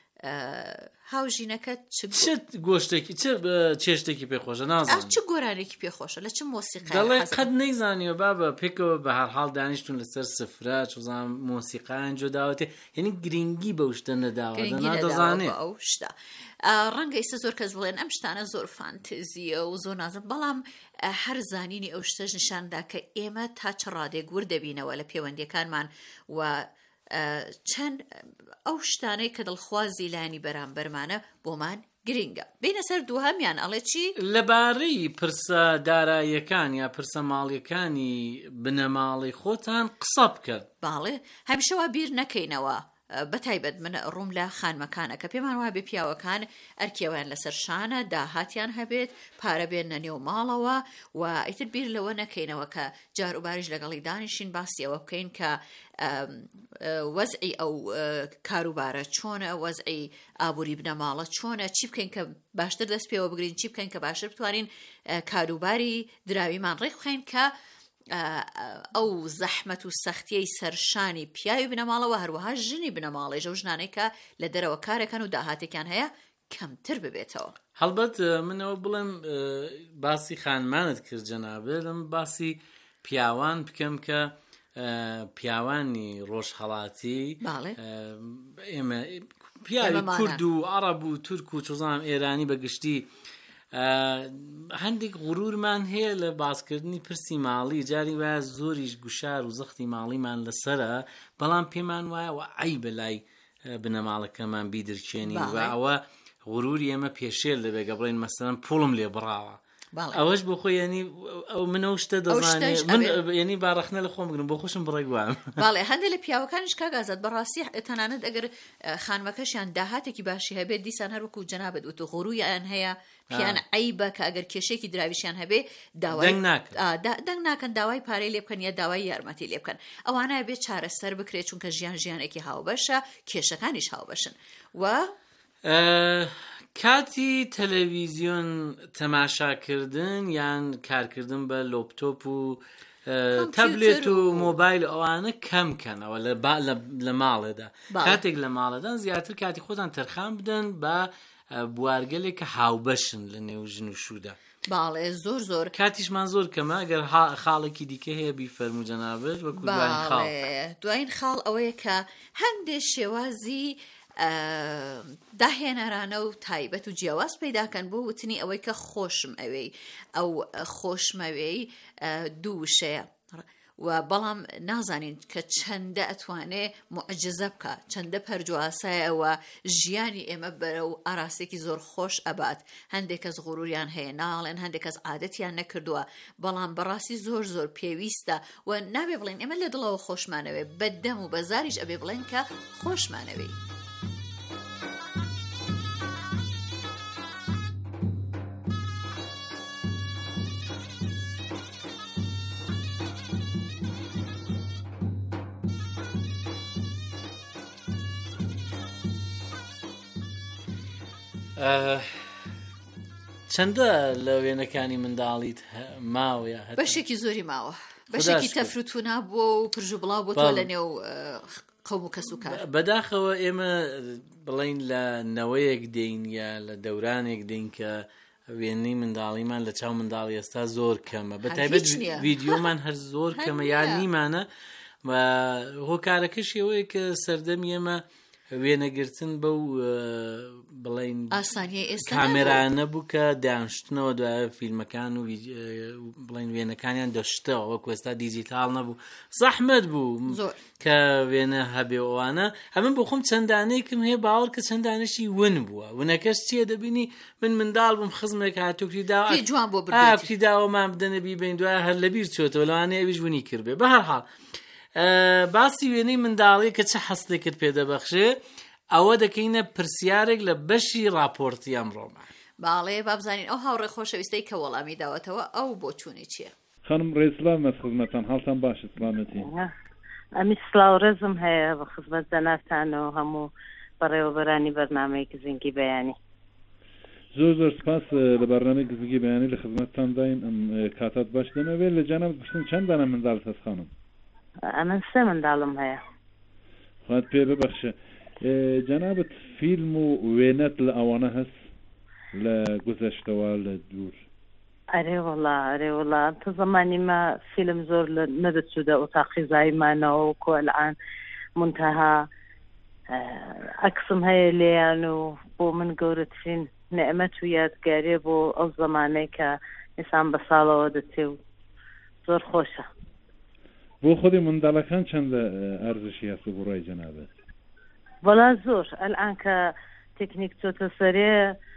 هاوژینەکە گۆشتێکی چێشتێکی پێخۆشە نازانم، چ گۆرانێکی پێخۆشە، لە چ مۆسیقای دەڵێ قەت نەیزانیوە بابە پێکەوە بە هەرحاڵ دانیشتون لەسەر سفرە چۆزان مۆسیقایان جۆداوەتێ، یعنی گرنگی بەو شتە نەداوە نادەزانێت ئەو شتە. ڕەنگە ئێستا زۆر کەس بڵێن ئەم شتانە زۆر فانتزیە و زۆر نازم، بەڵام هەر زانینی ئەو شتەش نیشاندا کە ئێمە تا چ ڕادێک ور دەبینەوە لە پەیوەندیەکانمان و چەند ئەو شتانەی کە دڵخوازی لانی بەرامبەرمانە بۆمان گرنگە. بینە سەر دووهەمیان ئەڵێ چی؟ لەبارەی پرسە داراییەکان یا پرسە ماڵیەکانی بنەماڵی خۆتان قسە بکەن. باڵێ هەمیشەوە بیر نەکەینەوە، بەتایبەت من ڕووم لە خانمەکانە کە پێمان وایە بێ پیاوەکان ئەرکێوان لەسەر شانە داهاتیان هەبێت پارە بێنە نێو ماڵەوە و ئیتر بیر لەوە نەکەینەوە کە جار و باریش لەگەڵی دانیشین باسی ئەوە بکەین کە وەزعی ئەو کاروبارە چۆنە، وەزعی ئابووری بنەماڵە چۆنە، چی بکەین کە باشتر دەست پێوە بگرین، چی بکەین کە باشتر بتوانین کاروباری دراویمان ڕێک بخەین کە ئەو زەحمەت و سەختیەی سەرشانی پیاوی بنەماڵەوە هەروەها ژنی بنەماڵی ژەو ژنانەی کە لە دەرەوە کارەکەن و داهاتێکیان هەیە کەمتر ببێتەوە. هەڵبەت منەوە بڵێم باسی خانمانت کرد جەنابێتم، باسی پیاوان بکەم کە پیاوانی ڕۆژهەڵاتی ئێمە پیاوی کورد و عەرەب و تورک و چۆزام ئێرانی بەگشتی هەندێک غرورمان هەیە لە باسکردنی پرسی ماڵی، جاری وایە زۆریش گوشار و زەختی ماڵیمان لەسەرە، بەڵام پێمان وایە ئەی بەلای بنەماڵەکەمان بیدرکێنی و ئەوە غروری ئێمە پێشێل دەبێت کە بڵێن مەسەڵەن پوڵم لێ بڕاوە. ئەوەش بۆ خۆی ینی ئەو منەوە شتە دەزانێ من ینی باڕەخنە لە خۆم بگرم بۆ خۆشم بڕێگوام باڵێ هەندێک لە پیاوەکانش کاگازات بەڕاستی تەنانەت ئەگەر خانمەکەشیان داهاتێکی باشی هەبێت دیسان هەروەکو جەنابەت وتو غوڕوویان هەیە پیان عیبە کە ئەگەر کێشێکی دراویشیان هەبێ دەنگ ناکەن داوای پارەی لێ بکەن یا داوای یارمەتی لێ بکەن ئەوانە بێت چارەسەر بکرێت چونکە ژیانێکی هاوبەشە کێشەکانیش هاوبەشن و کاتی تەلەڤیزیۆن تەماشاکردن یان کارکردن بە لۆپتۆپ و تەبلێت و مۆبایل ئەوانە کەمکەنەوە لە ماڵێدا کاتێک لە ماڵەدان زیاتر کاتی خۆتان تەرخان بدەن بە بوارگەلێک کە هاوبەشن لە نێو ژن و شوودا باڵێ زۆر کاتیشمان زۆر کەمە ئەگەر خاڵێکی دیکە هەیە بیفەرموو جەنابەت وەکو دوایین خاڵ ئەوەیە کە هەندێک شێوازی داهێنەرانە و تایبەت و جیاواز پەیداکەن بۆ وتنی ئەوەی کە خۆشم ئەوەی ئەو خۆشمەوەی دوو وشەیە و بەڵام نازانین کە چەندە ئەتوانێ معجزە بکە چەندە پەرجواسایەوە ژیانی ئێمە بەرە و ئاراسێکی زۆر خۆش ئەبات هەندێک کەس غوروریان هەیە ناڵێن هەندێک کەس عادەتیان نەکردووە بەڵام بەڕاستی زۆر پێویستە و نابێ بڵێن ئێمە لە دڵەوە خۆشمانەوێ بەدەم و بەزاریش ئەبێ بڵێن کە خۆشمانەوێ چەندە لە وێنەکانی منداڵیت ماوەیە بەشێکی زۆری ماوە بەشێکی تەفروتونا بووە و پرژ و بڵاو بۆ تۆ لە نێو قەوم و کەس و کار بەداخەوە ئێمە بڵین لە نەوەیەک دێین یا لە دەورانێک دێین کە وێنەی منداڵیمان لە چاو منداڵی ئێستا زۆر کەمە بەتایبەت ڤیدیۆمان هەر زۆر کەمە یان نیمانە هۆکارەکەشی ئەوەیە کە سەردەمی ئێمە وێنەگرتن بەو بڵین کامێرانە بوو کە دانشتنەوە دوایە فیلمەکان و بڵین وێنەکانیان دەشتەوە وەکو ئێستا دیجیتال نەبوو زەحمەت بوو کە وێنە هەبێەوانە هەمن بۆ خۆم چەندانەیەکم هەیە باوەڕ کە چەندانەشی ون بووە ونەکەش چیە دەبینی من منداڵ بووم خزمێک هاتووکری داوەمان بدەنە بیبین دوایە هەر لەبیر چۆتەوە لەوانەیە ئەویش ونی کردبێ بە هەر حاڵ باسی وێنەی منداڵی کە چه حەستێکت پێدەبەخشێ ئەوە دەکەینە پرسیارێک لە بەشی راپۆرتی ئەمڕۆمان باڵێ بابزانین ئەو هاوڕێ خۆشەویستەی کە وەڵامی داوەتەوە ئەو بۆ چوونی چییە خانم ڕێزلام خزمەتان هەڵتان باشە سلامەتی ئەمی سلااو ڕێزم هەیە بە خزمەت جەنابتانەوە هەموو بەڕێوەبەرانی بەرنامەی گزینگی بەیانی زۆر سپاس لە بەرنامەی گزینگی بەیانی لە خزمەتتان داین ئەم کاتات باش دەمەوێت لە جانب بشتن چەندانە منداڵت هەست خانم ئەمە سێ منداڵم هەیە خوات پێ ببەخشە جەنابەت فیلم و وێنەت لە ئەوانە هەست لە گوزەشتەوە لە دوور ئەرێ وڵا تە زەمانی ما فیلم زۆر نەدەچوودە ئۆتاقی زایمانەوە و کۆلعان منتەها ئەکسم هەیە لێیان و بۆ من گەورەترین نعمەت و یادگارێ بۆ ئەو زەمانەی کە ئێسان بە ساڵەوە دەچێ و زۆر خۆشە بۆ خۆی منداڵەکان چەندە ئەرزشی هەست بۆ ڕای جەنابەت وەڵا زۆر ئەلان کە تێکنیک چۆتە سەرێ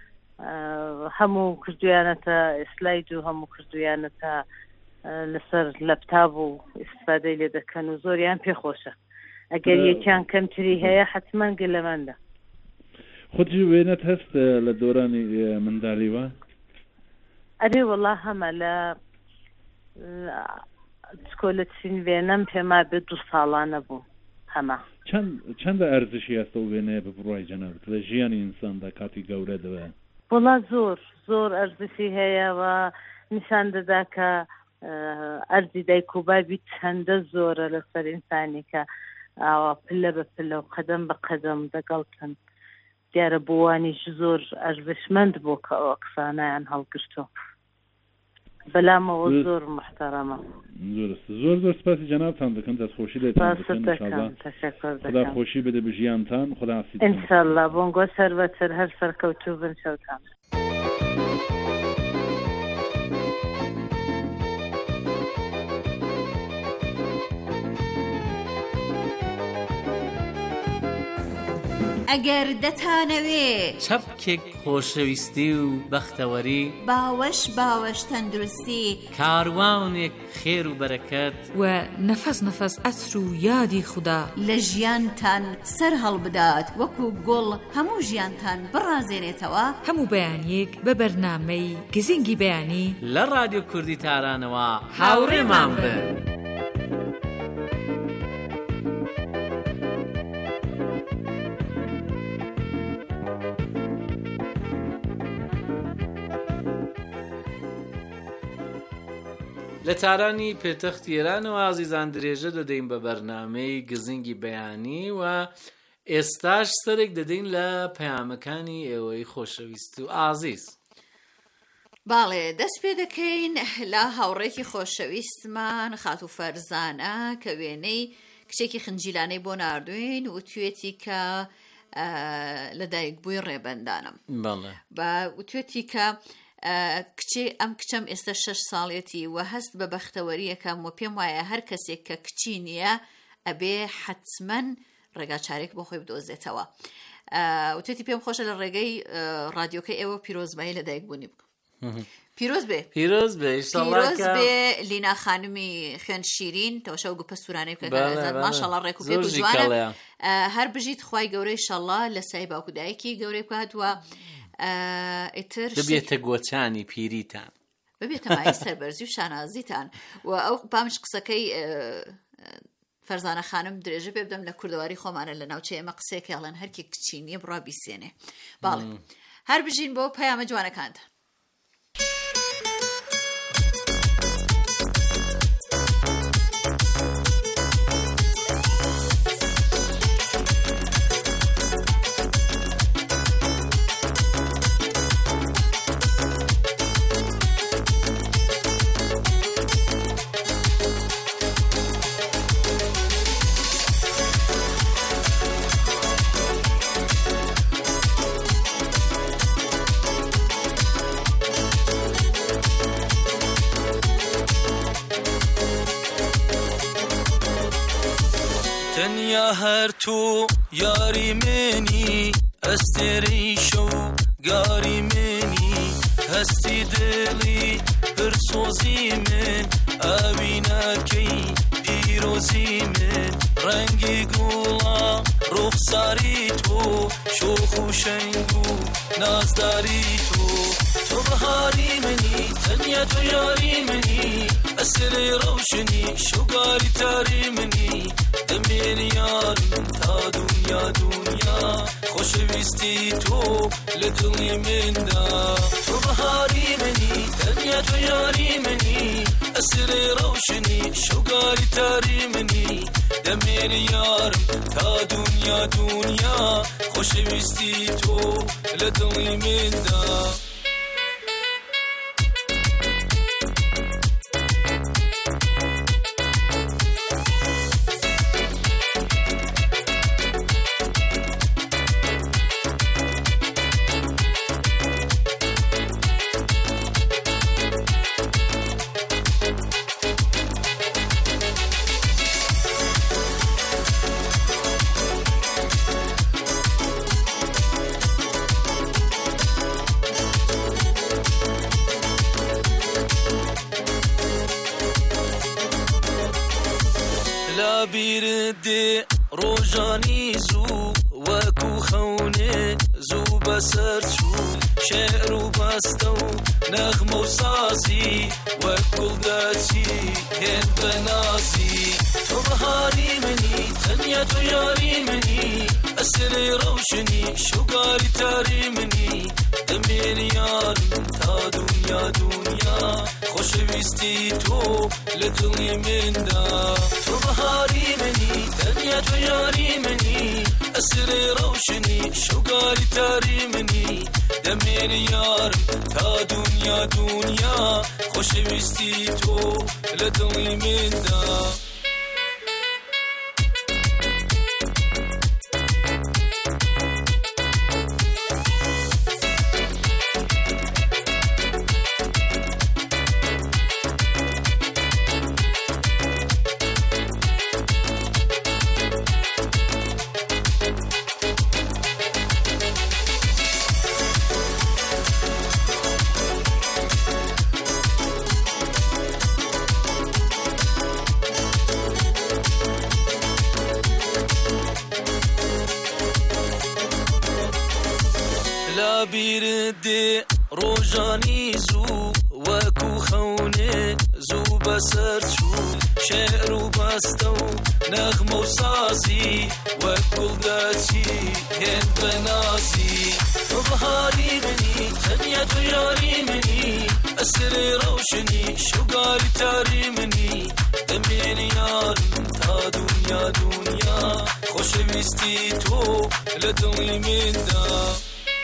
هەموو کردویانەتە ئیسلاید و هەموو کردویانەتە لەسەر لەپتاب و ئیستفادەی لێ دەکەن و زۆریان پێخۆشە ئەگەر یەکیان کەمتری هەیە حتمەن گەلەمەندە خودی وێنەت هەست لە دۆرانی منداڵیوە ئەرێ وەڵا هەمە لە چکۆلەترین وێنەم پێما بێت 2 ساڵانە بوو هەمە چەندە ئەرزشی هەستە و وێنەیە بڕای جەنابەت لە ژیانی ئینساندا کاتی گەورە دەوێت وڵا زۆر ئەرزشی هەیە و نیشان دەدا کە ئەرزی دایک و بابی چەندە زۆرە لەسەر ئینسانی کە ئاوا پلە بە پلە و قەدەم بە قەدەم دەگەڵتن دیارە بۆوانیش زۆر ئەرزشمەند بۆ کە ئەو قسانیان هەڵگرتۆ بەلامەوە زۆر محتەرەمە زۆر سپاسی جەنابتان دەکەم دەستخۆشی لێتان خدا خۆشی بده بە ژیانتان خدا حافیظ ئینشاءالله بۆنگۆ سەربەتر هەر سەرکەوتوو بن شەوتان ئەگەر دەتانەوێ چەپکێک خۆشەویستی و بەختەوەری، باوەش تەندروستی، کاروانێک خێر و بەرەکەت، و نەفەس ئەتر و یادی خوددا لە ژیانتان سەر هەڵبدات، وەکو گوڵ هەموو ژیانتان بڕازێنێتەوە. هەموو بەیانیەک بە بەرنامەی گزینگی بەیانی لە رادیۆ کوردی تارانەوە هاوڕێمان بن. لە تارانی پێتەختی ئێرانەوە ئازیزان درێژە دەدەین بە بەرنامەی گزینگی بەیانی و ئێستاش سەرێک دەدەین لە پەیامەکانی ئێوەی خۆشەویست و ئازیز. باڵێ دەست پێ دەکەین لە هاوڕێکی خۆشەویستمان خاتو فەرزانە کە وێنەی کچێکی خنجیلانەی بۆ ناردوین و توێتی کە لە دایک بووی ڕێبەندانم بە وتوێتی کە ئەم کچەم ئێستا 6 ساڵێتی و هەست بە بەختەوەریەکەم و پێم وایە هەر کەسێک کە کچی نییە ئەبێ حتمەن ڕێگا چارێک بۆ خۆی بدۆزێتەوە. وتێتی پێم خۆشە لە ڕێگەی ڕادیۆکە ئێوە پیرۆزبایی لە دایک بوونی بکە. پیرۆز بێ لینا خانمی خوێن شیرین تەوشە و گوپە سوورانەی بکە ماشەڵڵا ڕێک و پێک و جوانە هەر بژیت خوای گەورەی شەڵڵا لە سای باوکو دایکی گەورەی بکات و ئیتر ببێتە گۆچانی پیریتان، ببێتە مای سەربەرزی و شانازیتان. و ئەو پامش قسەکەی فەرزانە خانم درێژە پێ بدەم لە کوردەواری خۆمانە لە ناوچەی ئێمە قسەیەک یاڵەن هەرکی کچی نییە بڕا بیسێنێ. باڵێ هەر بژین بۆ پەیامە جوانەکانتە. تەنیا هەر تۆ یاری منی ئەستێرەی شەو گاری منی هەستی دڵی پرسۆزی من ئاوی ناکەی دیرۆزی من ڕەنگی گوڵا ڕوخساری تۆ شۆخ و شەنگ و نازداری تۆ بەهاری منی تەنیا تۆ یاری منی ئەسێرەی ڕەوشنی شوگاری تاری منی دەمێنی یارم تا دنیا خۆشەویستی تۆ لە دڵی مندا تۆ بەهاری منی تەنیا تۆ یاری منی ئەسێرەی ڕەوشنی شوگاری تاری منی دەمێنی یارم تا دنیا خۆشەویستی تۆ لە دڵی مندا. بیرت دێ ڕۆژانی زوو وەکو خەونێ زوو بەسەر چوو شێعر و بەستە و نەغمە و سازی وەک گوڵدەچی هێن بە نازی تۆ بەهاری منی تەنیا تۆ یاری منی ئەسێرەی ڕەوشنی شوگاری تاری منی دەمێنی یارم تا دنیا خۆشەویستی تۆ لە دڵی مندا تۆ بەهاری منی تەنیا تۆ یاری منی ئەسێرەی ڕەوشنی شوگاری تاری منی دەمێنی یارم تا دنیا خۆشەویستی تۆ لە دڵی مندا. لابیر دی روزانی زو وکو خونه زو بسر چو شعر و بسته و نغمه و سازی وکل داچی هند بنازی بهاری منی طبیعت و یاری منی اسر روشنی شگاری تاری منی دمین یارم تا دنیا دنیا خوشویستی تو لدلی من دا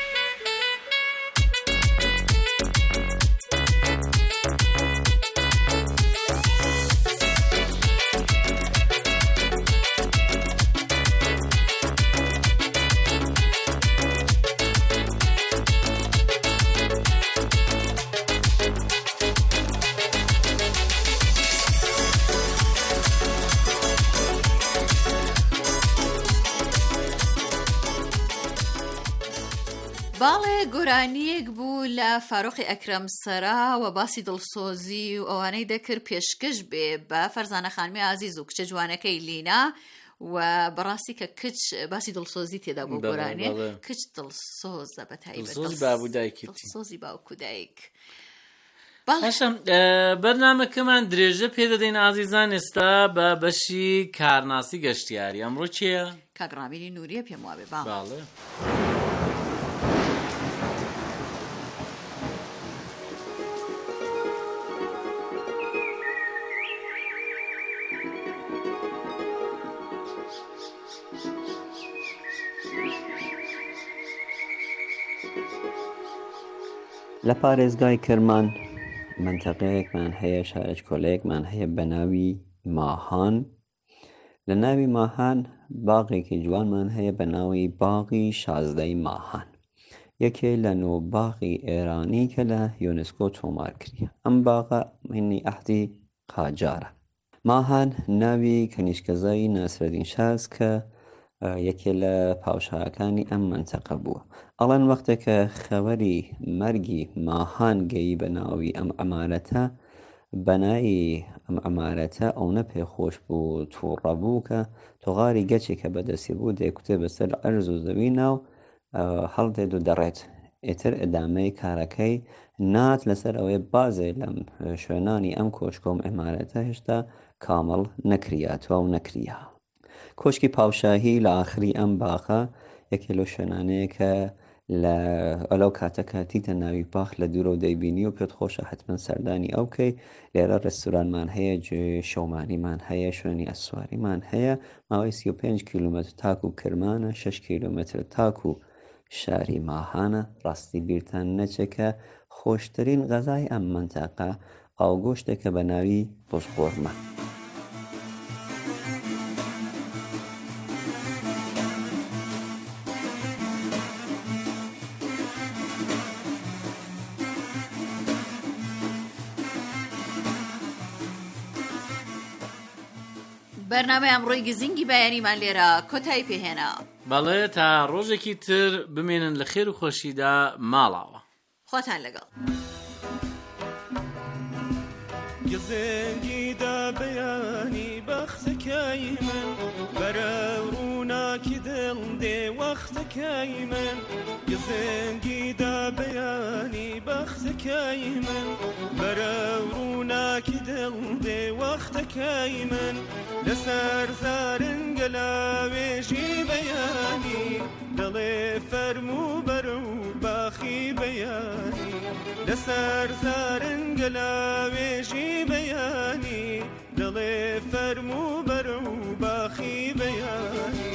باڵێ گۆرانیەک بوو لە فارۆقی ئەکرەم سەرا و باسی دڵسۆزی و ئەوانەی دەکرد پێشکەش بێ بە فەرزانە خانمی عزیز و کچە جوانەکەی لینا و بەڕاستی کە کچ باسی دڵسۆزی تێدا بوو گۆرانێ کچ دڵسۆزە بەتایبەت دڵسۆزی باوکو دایک. باشم بەرنامەکەمان درێژە پێدەدەین ئازیزان ئێستا بە بەشی کارناسی گەشتیاری ئەمڕۆ چییە؟ کاگڕامینی نووریە پێم وابێ باڵێ. لە پارێزگای کرمان منتەقەیەکمان هەیە شارێک کۆلەیەکمان هەیە بە ناوی ماهان. لە ناوی ماهان باغێکی جوانمان هەیە بە ناوی باغی شازدەی ماهان، یەکێ لە نۆ باغی ئێرانی کە لە یۆنسکۆ تۆمار کریە. ئەم باغە هینی ئەحدی قاجارە. ماهان ناوی کەنیشکەزای ناسرەدین شاز کە یەکێ لە پاوشاکانی ئەم منتەقە بووە. ئەڵەن وەختێکە خەوەری مەرگی ماهان گەی بە ناوی ئەم ئەمارەتە، بەنایی ئەم ئەمارەتە ئەوە پێخۆش بوو تووڕە بوو کە تۆغاری گەچێکە بەدەستی بوو دەیکوتێ بەسەر ئەرز و زەوی ناو هەڵدێت و دەڕێت. ئێتر ئەدامەی کارەکەی نات لەسەر ئەوەی بازێ لەم شوێنانی ئەم کۆشکۆم ئەمارەتە هێشتا کامەڵ نەکریاتوە و نەکریا. کۆشکی پاوشاهی لە ئاخری ئەم باخە یەکێ لەو شوێنانەیە کە لە ئەلەو کاتەکە تیتە ناوی باخ لە دوورە و دەیبینی و پێت خۆشە حتمما سەردانی ئەو بکەی. لێرە ڕێستورانمان هەیە، گوێ شەومانیمان هەیە، شوێنی ئەسوواریمان هەیە. ماوەی 35 کیلومتر تاک و کرمانە، 6 کیلومتر تاک و شاری ماهانە. ڕاستی بیرتان نەچێکە خۆشترین غەزای ئەم منتەقە ئاوگۆشتێکە بە ناوی بۆشقۆرمە. بەرنامە ئەمڕۆی گزینگی بەیانیمان لێرە کۆتایی پێهێنا. بەڵێ تا ڕۆژێکی تر بمێنن لە خێر و خۆشیدا ماڵاوە. خۆتان لەگەڵ. گزینگیدا بەیانی بەختەکەی من بەرە ڕووناکی دڵ دێ وەختەکەی من. گزینگیدا بەیانی بەختەکەی من بەرە ڕووناکی دڵ دێ وەختەکەی من. لەسەر زارنگە لاوێژی بەیانی دڵێ فەرموو بەرە و باخی بەیانی. لەسەر زارنگە لاوێژی بەیانی دڵێ فەرموو بەرە و باخی بەیانی.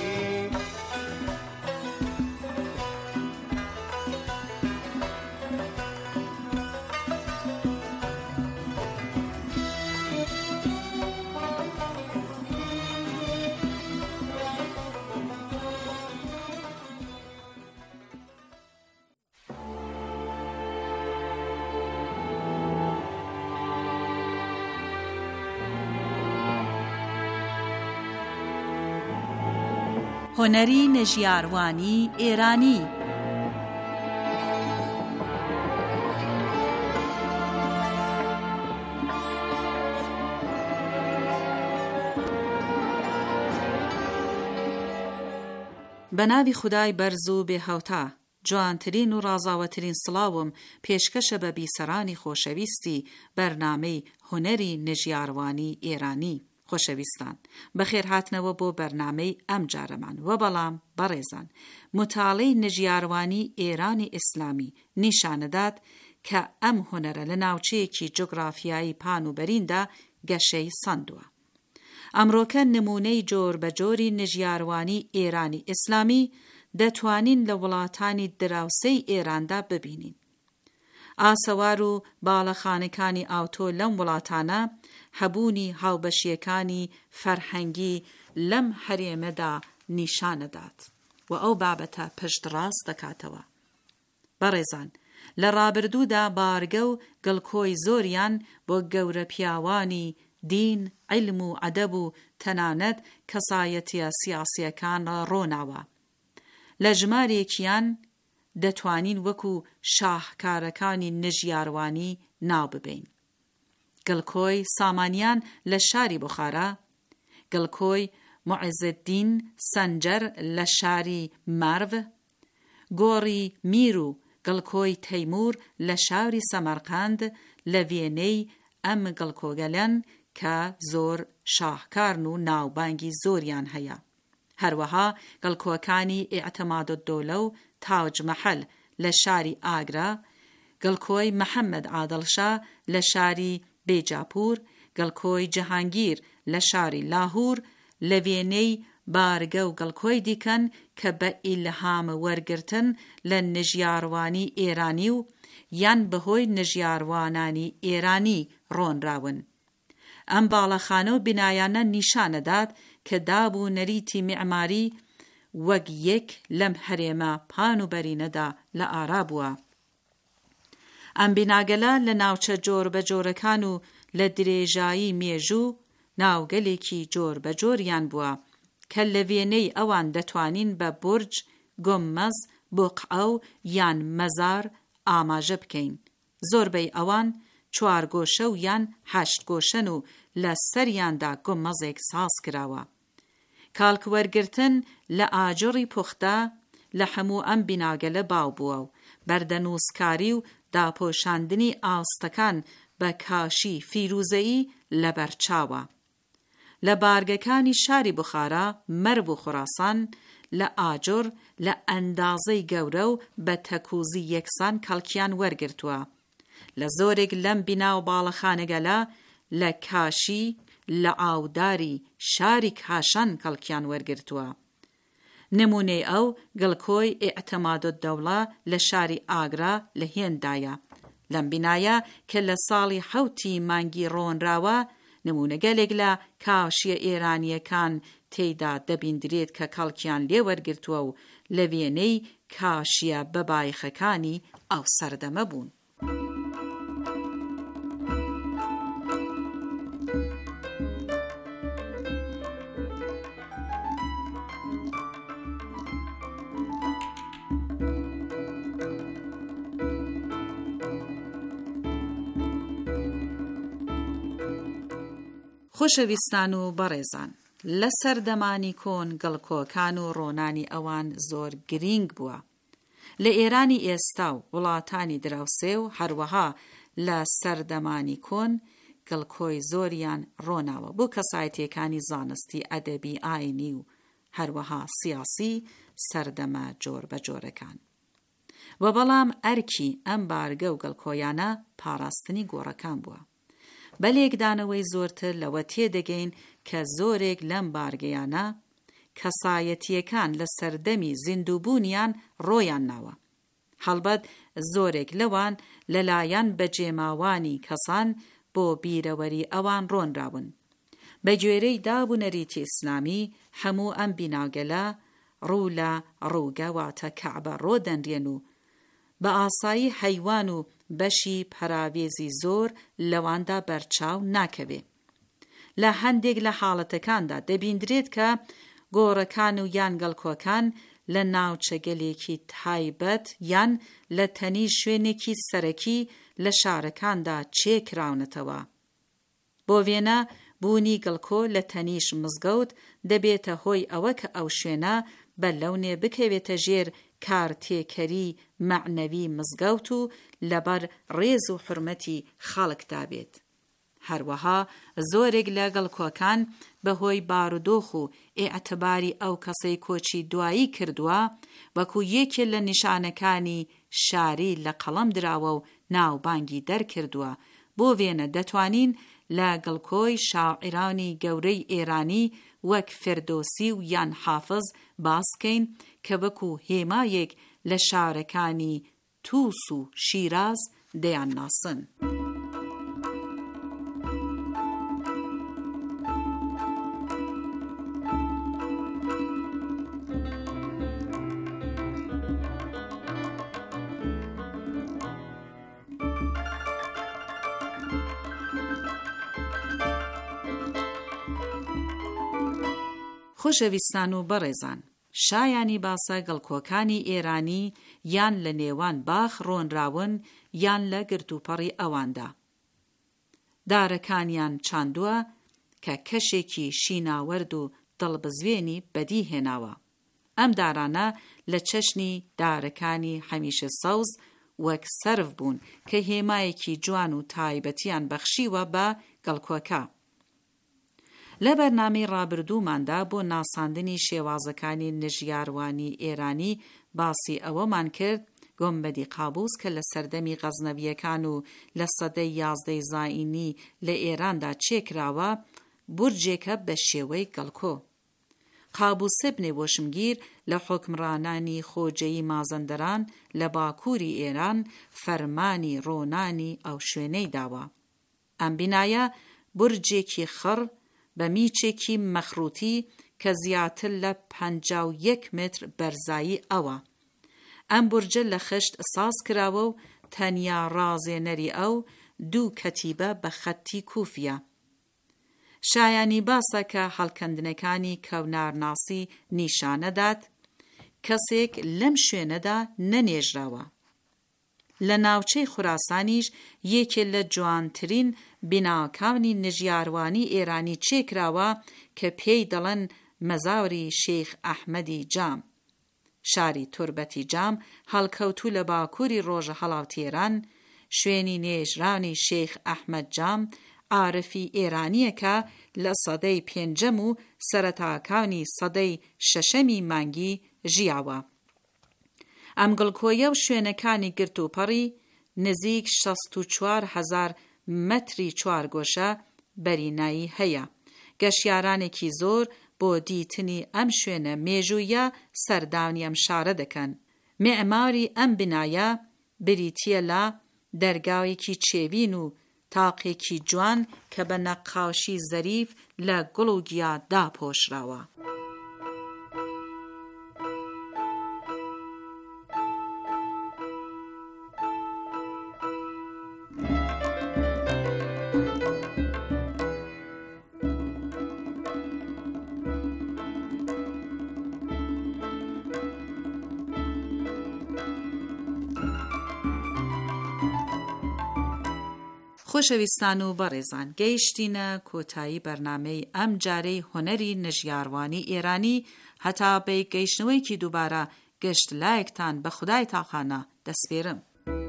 هۆنەری نەژیاروانی ئێرانی. بە ناوی خودای بەرز و بێهاوتا. جوانترین و ڕازاوەترین سڵاوم پێشکەشە بە بیسەرانی خۆشەویستی بەرنامەی هونەری نەژیاروانی ئێرانی. خۆشەویستان، بەخێر هاتنەوە بۆ بەرنامەی ئەم جارەمان. وە بەڵام بەڕێزان، متاڵەی نەژیاروانی ئێرانی ئیسلامی نیشانەدات کە ئەم هونەرە لە ناوچەیەکی جوگرافیایی پان و بەریندا گەشەی سەندووە. ئەمڕۆکە نمونەی جۆر بە جۆری نەژیاروانی ئێرانی ئیسلامی دەتوانین لە وڵاتانی دراوسەی ئێراندا ببینین. ئاسەوار و باڵەخانەکانی ئاوتۆ لەم وڵاتانە هەبوونی هاوبەشیەکانی فەرهەنگی لەم هەرێمەدا نیشانەدات و ئەو بابەتە پشتڕاست دەکاتەوە. بەڕێزان، لە ڕابردوودا بارگە و گڵکۆی زۆریان بۆ گەورە پیاوانی دین، عیلم و ئەدەب و تەنانەت کەسایەتیە سیاسیەکان ڕۆناوە. لە ژمارێکیان دەتوانین وەکو شاهکارەکانی نەژیاروانی ناو ببین. گڵکۆی سامانیان لە شاری بوخارا، گڵکۆی معیزالدین سەنجەر لە شاری مەرڤ، گۆڕی میر و گڵکۆی تەیمور لە شاری سەمەرقەند لە وێنەی ئەم گڵکۆگەلەن کە زۆر شاهکارن و ناوبانگی زۆریان هەیە. هەروەها گڵکۆکانی ئیعتمادالدۆلە و تاج مەحەل لە شاری ئاگرا، گڵکۆی محەممەد عادڵشا لە شاری بێجاپور، گڵکۆی جەهانگیر لە شاری لاهور لە وێنەی بارگە و گڵکۆی دیکەن کە بە ئیلهام وەرگرتن لە نەژیاروانی ئێرانی و یان بەهۆی نەژیاروانانی ئێرانی ڕۆنراون. ئەم باڵەخانە و بینایانە نیشانەدات کە دابوو نەریتی معماری وەک یەک لەم هەرێمە پان و بەرینەدا لە ئارا بووە. ئەم بیناگەلە لە ناوچە جۆر بە جۆرەکان و لە درێژایی مێژوو ناوگەلێکی جۆر بە جۆریان بووە کە لە وێنەی ئەوان دەتوانین بە بورج، گۆممەز، بوقعە و یان مەزار ئاماژە بکەین. زۆربەی ئەوان 4 گۆشە و یان 8 گۆشەن و لە سەریاندا گۆممەزێک ساز کراوە. کاڵکوەرگرتن لە ئاجڕی پوختە لە هەموو ئەم بیناگەلە باو بووە و بەردەنووسکاری و داپۆشاندنی ئاستەکان بە کاشی فیروزەیی لە بەرچاوە. لە بارگەکانی شاری بوخارا، مەرڤ و خوراسان لە ئاجر لە ئەندازەی گەورە و بە تەکوزی یەکسان کەڵکیان وەرگرتووە. لە زۆرێک لەم بینا و باڵەخانەگەلە لە کاشی لە ئاوداری شاری کاشان کەڵکیان وەرگرتووە. نمونەی ئەو گڵکۆی ئیعتمادالدەوڵە لە شاری ئاگرا لە هێندایە. لەم بینایە کە لە ساڵی 7 مانگی ڕۆنراوە، نمونەگەلێک لە کاشیە ئێرانیەکان تێیدا دەبیندرێت کە کەڵکیان لێوەرگرتووە و لە وێنەی کاشیە بەبایخەکانی ئەو سەردەمە بوون. خۆشەویستان و بەڕێزان، لە سەردەمانی کۆن گڵکۆکان و ڕۆنانی ئەوان زۆر گرنگ بووە. لە ئێرانی ئێستا و وڵاتانی دراوسێ و هەروەها لە سەردەمانی کۆن گڵکۆی زۆریان ڕۆناوە بۆ کەسایەتیەکانی زانستی، ئەدەبی، ئاینی و هەروەها سیاسی سەردەمە جۆر بە جۆرەکان. و بەڵام ئەرکی ئەم بارگە و گڵکۆیانە پاراستنی گۆڕەکان بووە. بەلێکدانەوەی زۆرتر لەوە تێدەگەین کە زۆرێک لەم بارگەیانە کەسایەتیەکان لە سەردەمی زیندووبوونیان ڕۆیان ناوە. هەڵبەت زۆرێک لەوان لەلایەن بەجێماوانی کەسان بۆ بیرەوەری ئەوان ڕۆنراون. بە گوێرەی دابوونەریتی ئیسلامی هەموو ئەم بیناگەلە ڕوو لە ڕووگە واتە کەعبە ڕۆدەنرێن و بە ئاسایی حەیوان و بەشی پەراوێزی زۆر لەواندا بەرچاو ناکەوێ. لە هەندێک لە حاڵەتەکاندا دەبیندرێت کە گۆڕەکان و یان گەڵکۆکان لە ناوچەگەلێکی تایبەت یان لە تەنی شوێنێکی سەرەکی لە شارەکاندا چێکراونەتەوە. بۆ وێنە بوونی گڵکۆ لە تەنیش مزگەوت دەبێتە هۆی ئەوە کە ئەو شوێنە بە لەونێ بکەوێتە ژێر کارتێکەری معنەوی مزگەوت و لەبەر ڕێز و حورمەتی خەڵکدا بێت. هەروەها زۆرێک لە گەڵکۆکان بەهۆی بارودۆخ و ئێعتباری ئەو کەسەی کۆچی دوایی کردووە وەکو یەکێ لە نیشانەکانی شاری لە قەڵەم دراوە و ناوبانگی دەرکردووە. بۆ وێنە دەتوانین لە گەڵکۆی شاعرانی گەورەی ئێرانی وەک فردۆسی و یان حافظ باسکەین کە وەکو هێمایەک لە شارەکانی تووس و شیراز دەیان ناسن. خۆشەویستان و بەڕێزان، شایانی باسە گەڵکۆکانی ئێرانی یان لە نێوان باخ ڕۆنراون یان لە گرتوپەڕی ئەواندا. دارەکانیان چاندووە کە کەشێکی شیناوەرد و دڵبزوێنی بەدی هێناوە. ئەم دارانە لە چەشنی دارەکانی هەمیشە سەوز وەک سەرف بوون کە هێمایەکی جوان و تایبەتیان بەخشیوە بە گەڵکۆکە. لە بەرنامەی ڕابردووماندا بۆ ناساندنی شێوازەکانی نژیاروانی ئێرانی باسی ئەوەمان کرد گۆمبەدی قابوس کە لە سەردەمی غەزنەویەکان و لە سەدەی 11 زاینی لە ئێراندا چێکراوە بورجێکە بە شێوەی گەڵکۆ. قابوسە بنێ وەشمگیر لە حوکمڕانانی خۆجەیی مازەندەران لە باکووری ئێران فەرمانی ڕۆنانی ئەو شوێنەی داوە. ئەم بینایە بورجێکی خڕ بە میچێکی مەخروتی کە زیاتر لە 51 متر بەرزایی ئەوە. ئەم بورجە لە خشت ساز کراوە و تەنیا ڕازێنەری ئەو 2 کەتیبە بە خەتی کوفیە. شایانی باسە کە هەڵکەندنەکانی کەونارناسی نیشانەدات کەسێک لەم شوێنەدا نەنێژراوە. لە ناوچەی خوراسانیش یەکێ لە جوانترین بیناکانی نژیاروانی ئێرانی چێکراوە کە پێی دەڵێن مەزاوری شێخ ئەحمەدی جام. شاری توربەتی جام هەڵکەوتوو لە باکووری ڕۆژە هەڵاوتێران، شوێنی نێژرانی شێخ ئەحمەد جام عارفی ئێرانیەکە لە سەدەی 5 و سەرەتاکانی سەدەی 6 مانگی ژیاوە. ئەم گڵکۆیە و شوێنەکانی گرتوپەڕی نزیک 64,000 مەتری چوارگۆشە بەرینایی هەیە. گەشتیارانێکی زۆر بۆ دیتنی ئەم شوێنە مێژوویە سەردانی ئەم شارە دەکەن. معماری ئەم بنایە بریتیە لە دەرگاوێکی چێوین و تاقێکی جوان کە بە نەقاشی زەریف لە گوڵ و گیا داپۆشراوە. خۆشەویستان و بەڕێزان، گەیشتینە کۆتایی بەرنامەی ئەم جارەی هۆنەری نژیاروانی ئێرانی. هەتا بە گەیشتنەوەیکی دووبارە گەشت لایەکتان بە خودای تاقانە دەسپێرم.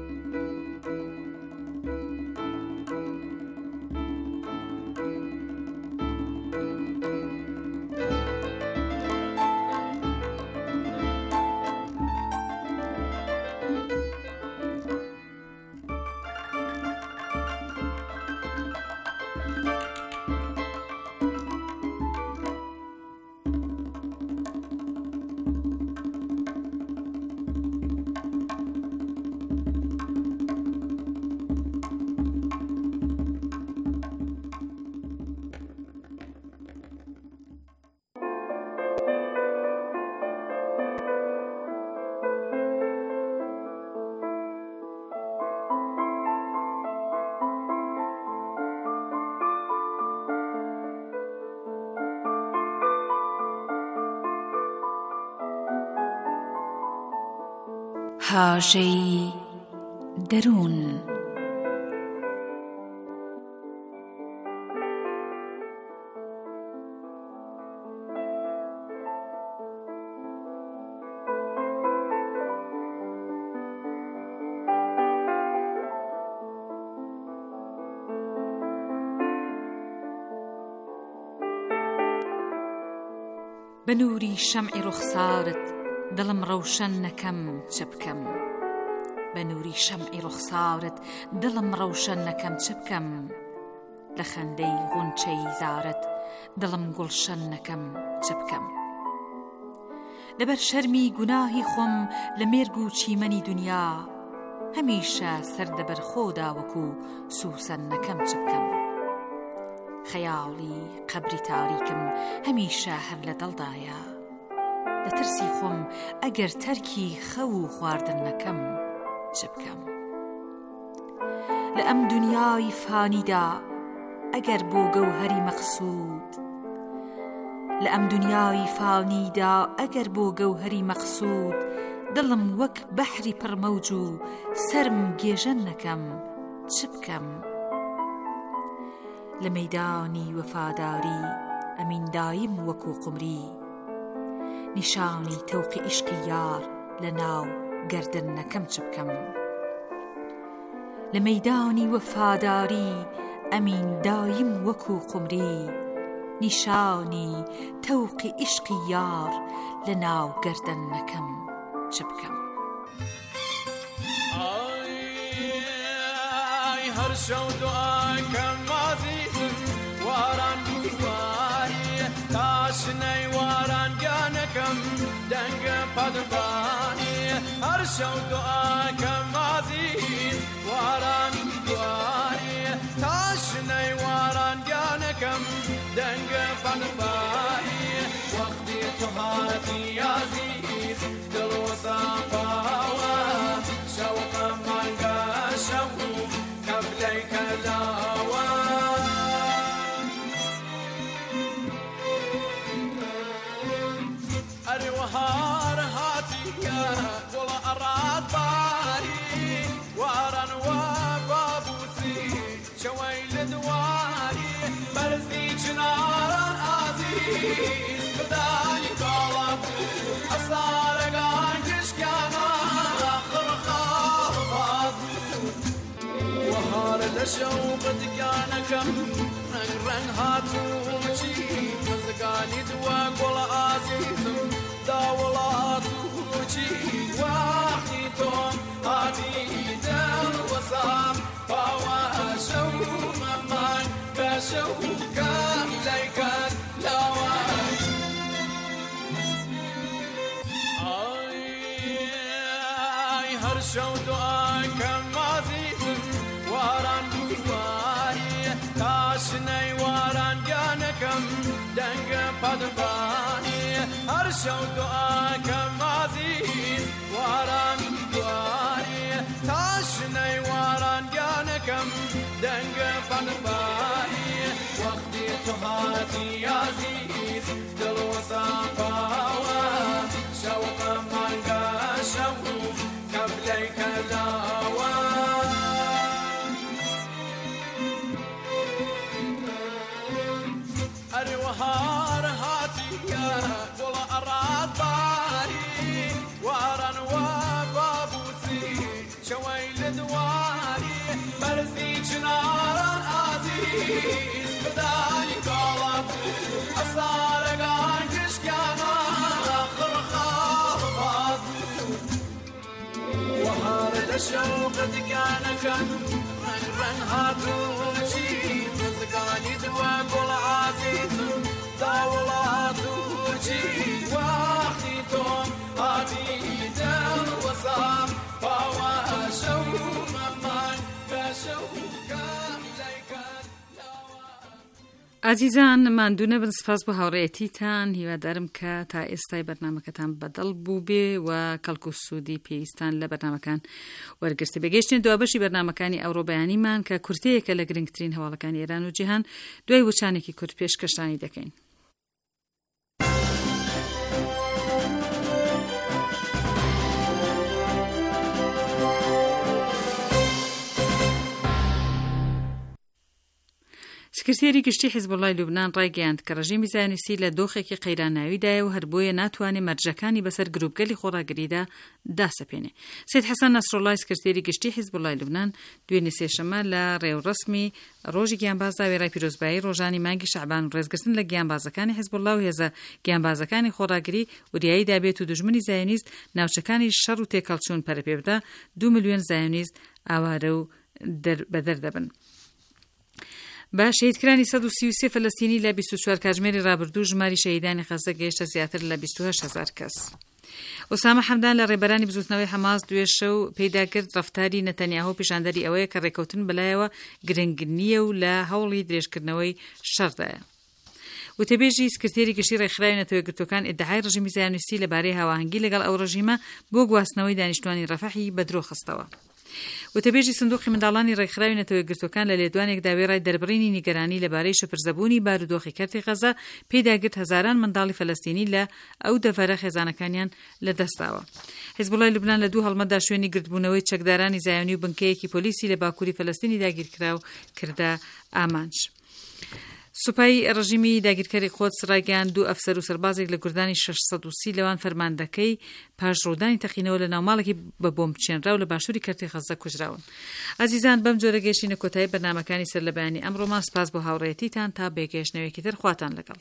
هاژەی دەروون. بە نووری شەمعی ڕوخسارت دڵم ڕەوشەن نەکەم چ بکەم بە نووری شەمعی ڕوخسارت دڵم ڕەوشەن نەکەم چ بکەم لە خەندەی غونچەی زارت دڵم گوڵشەن نەکەم چ بکەم لەبەر شەرمی گوناهی خۆم لە مێرگ و چیمەنی دنیا هەمیشە سەردەبەر خۆدا وەکو سوسەن نەکەم چ بکەم خەیاڵی قەبری تاریکم هەمیشە هەر لە دڵدایە لە ترسی خۆم ئەگەر تەرکی خەو و خواردن نەکەم چ بکەم لە ئەم دنیای فانیدا ئەگەر بۆ گەوهەری مەقسوود لە ئەم دنیای فانیدا ئەگەر بۆ گەوهەری مەقسوود دڵم وەک بەحری پڕمەوج و سەرم گێژەن نەکەم چ بکەم لە مەیدانی وەفاداری ئەمین دایم وەکو قمری نیشانی تەوقی عیشقی یار لە ناو گەردن نەکەم چ بکەم لە مەیدانی وەفاداری ئەمین دایم وەکو قمری نیشانی تەوقی عیشقی یار لە ناو گەردن نەکەم چ بکەم هەر شەو دوعاکەم وازیتم واران بواری تاشنەی وارانگانەکەم دەنگە پەدبانی هەر شەو دوعاکەم وازیت واران بواری تاشنەی وارانگانەکەم دەنگە پەدبانی وەختی تو هاتی یازیت دڵوەسان باوە شەوقەم مانگە شەو قبليك دعوة الوهار هاتية ولا أراد باري وارن وبابوسي شويل دواري برزي جنارا عزيز بداني قلب أصارك عن كشكانا آخر خاطب وهار لشوق دكانكم نقرن هاتوشي مزقاني دوا قول عزيزم داولاتوشي واخيتم هاتي دل وصام فوا شو ممان كشو كان ليكن لوان اي هر شو دعاكم عزيزم واران بواری تاشنەی وارانگانەکەم دەنگە پەدبانی هەر شەو دوعاکەم عزیز واران بواری تاشنەی وارانگانەکەم دەنگە پەدبانی وەختی تو هاتی عزیز دڵوەسان باوە شەوقەم مانگە شەو قەبلەیکە داوە الوهار هاتية ولا أراد باري وارن وبابوسي شويل دواري برزي جنارا عزيز بداني قلب أصارك عن كشكانا آخر خاطب وهار لشوق دكانكم نقرن هاتوشي مزقاني دوا قول عزيزم داولاتوشي واخيتم هاتي دل وصام فوا شو ممان كشو كامليكن ئازیزان ماندوو نەبن سپاس بۆ هاوڕێیەتیتان هیوادارم کە تا ئێستای بەرنامەکەتان بەدڵ بوو بێ و کەڵک و سوودی پێویستان لە بەرنامەکان وەرگرتە بێگەیشتن دوابەشی بەرنامەکانی ئەوڕۆ بەیانیمان کە کورتەیەکە لە گرنگترین هەواڵەکانی ئێران و جیهان دوای وچانێکی کورت پێشکەشتانی دەکەین. سکرتێری گشتی حیزبوڵای لوبنان ڕایگەیاند کە ڕژیمی زایۆنیستی لە دۆخێکی قەیراناویدایە و هەر بۆیە ناتوانێت مەرجەکانی بەسەر گروپگەلی خۆڕاگریدا داسەپێنێ. سید حەسەن نەسڕوڵای سکرتێری گشتی حیزبوڵای لوبنان دوێنێ سێشەمە لە ڕێوڕسمی ڕۆژی گیانبازدا وێڕای پیرۆزبایی ڕۆژانی مانگی شەعبان و ڕێزگرتن لە گیانبازەکانی حیزبوڵا و هێزە گیانبازەکانی خۆڕاگری وریایی دابێت و دوژمنی زایۆنیست ناوچەکانی شەڕ و تێکەڵچوون پەرەپێبدا 2 ملیۆن زایۆنیست ئاوارە و بەدەردەبن. بە شەهیدکرانی 133 فەلەستینی لە 24 کاتژمێری ڕابردوو ژماری شەهیدانی غەزە گەیشتە زیاتر لە 28,000 کەس. ئۆسامە حەمدان لە ڕێبەرانی بزوتنەوەی حەماس دوێ شەو پێداکرد ڕەفتاری نەتەنیاهو پیشاندەری ئەوەیە کە ڕێکەوتن بەلایەوە گرنگ نییە و لە هەوڵی درێژکردنەوەی شەڕدایە. وتەبێژی سکرتێری گشتی ڕێکخراوی نەتەوەیەکگرتوەکان ئیدعای ڕژیمی زایۆنیستی لەبارەی هاوهەنگی لەگەڵ ئەو ڕژیمە بۆ گواستنەوەی دانیشتوانی ڕەفەحی بەدرۆ خستەوە. وتەبێژی سندوقی منداڵانی ڕێکخراوی نەتەوەیەکگرتوەکان لە لێدوانێکدا وێڕای دەربڕینی نیگەرانی لەبارەی شەپرزەبوونی بارودۆخی کەرتی غەزە پێداگرت هەزاران منداڵی فەلەستینی لە ئەو دەڤەرە خێزانەکانیان لەدەستاوە. حیزبوڵای لوبنان لە 2 هەڵمەدا شوێنی گرتبوونەوەی چەکدارانی زایۆنی و بنکەیەکی پۆلیسی لە باکووری فەلەستینی داگیرکرا و کردە ئامانج. سوپای ڕژیمی داگیرکاری قۆدس ڕایگەیاند 2 ئەفسەر و سەربازێک لە گوردانی 630 لەوان فەرماندەکەی پاش ڕوودانی تەقینەوە لە ناوماڵێکی بە بۆمب چێنرا و لە باشووری کەرتی غەزە کوژراون. ئازیزان بەم جۆرە گەیشتینە کۆتایی بەرنامەکانی سەر لە بەیانی ئەمڕۆمان. سپاس بۆ هاوڕێیەتیتان تا بێگەیشتنەوەیەکی تر خواتان لەگەڵ.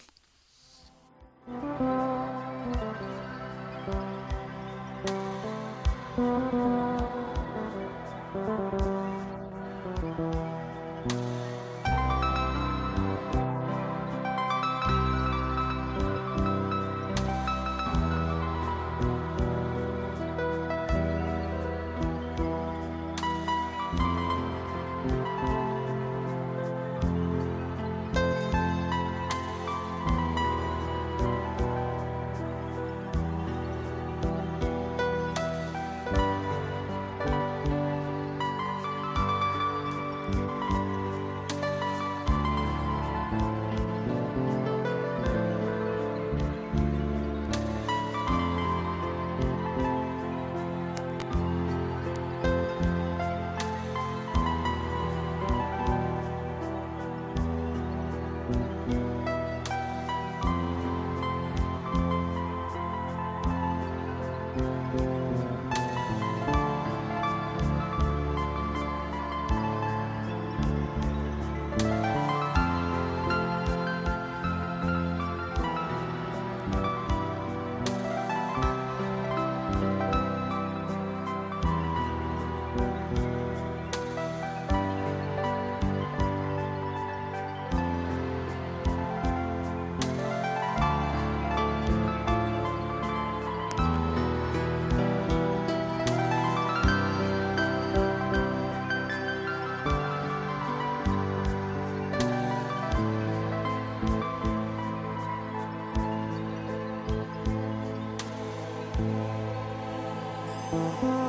Thank you.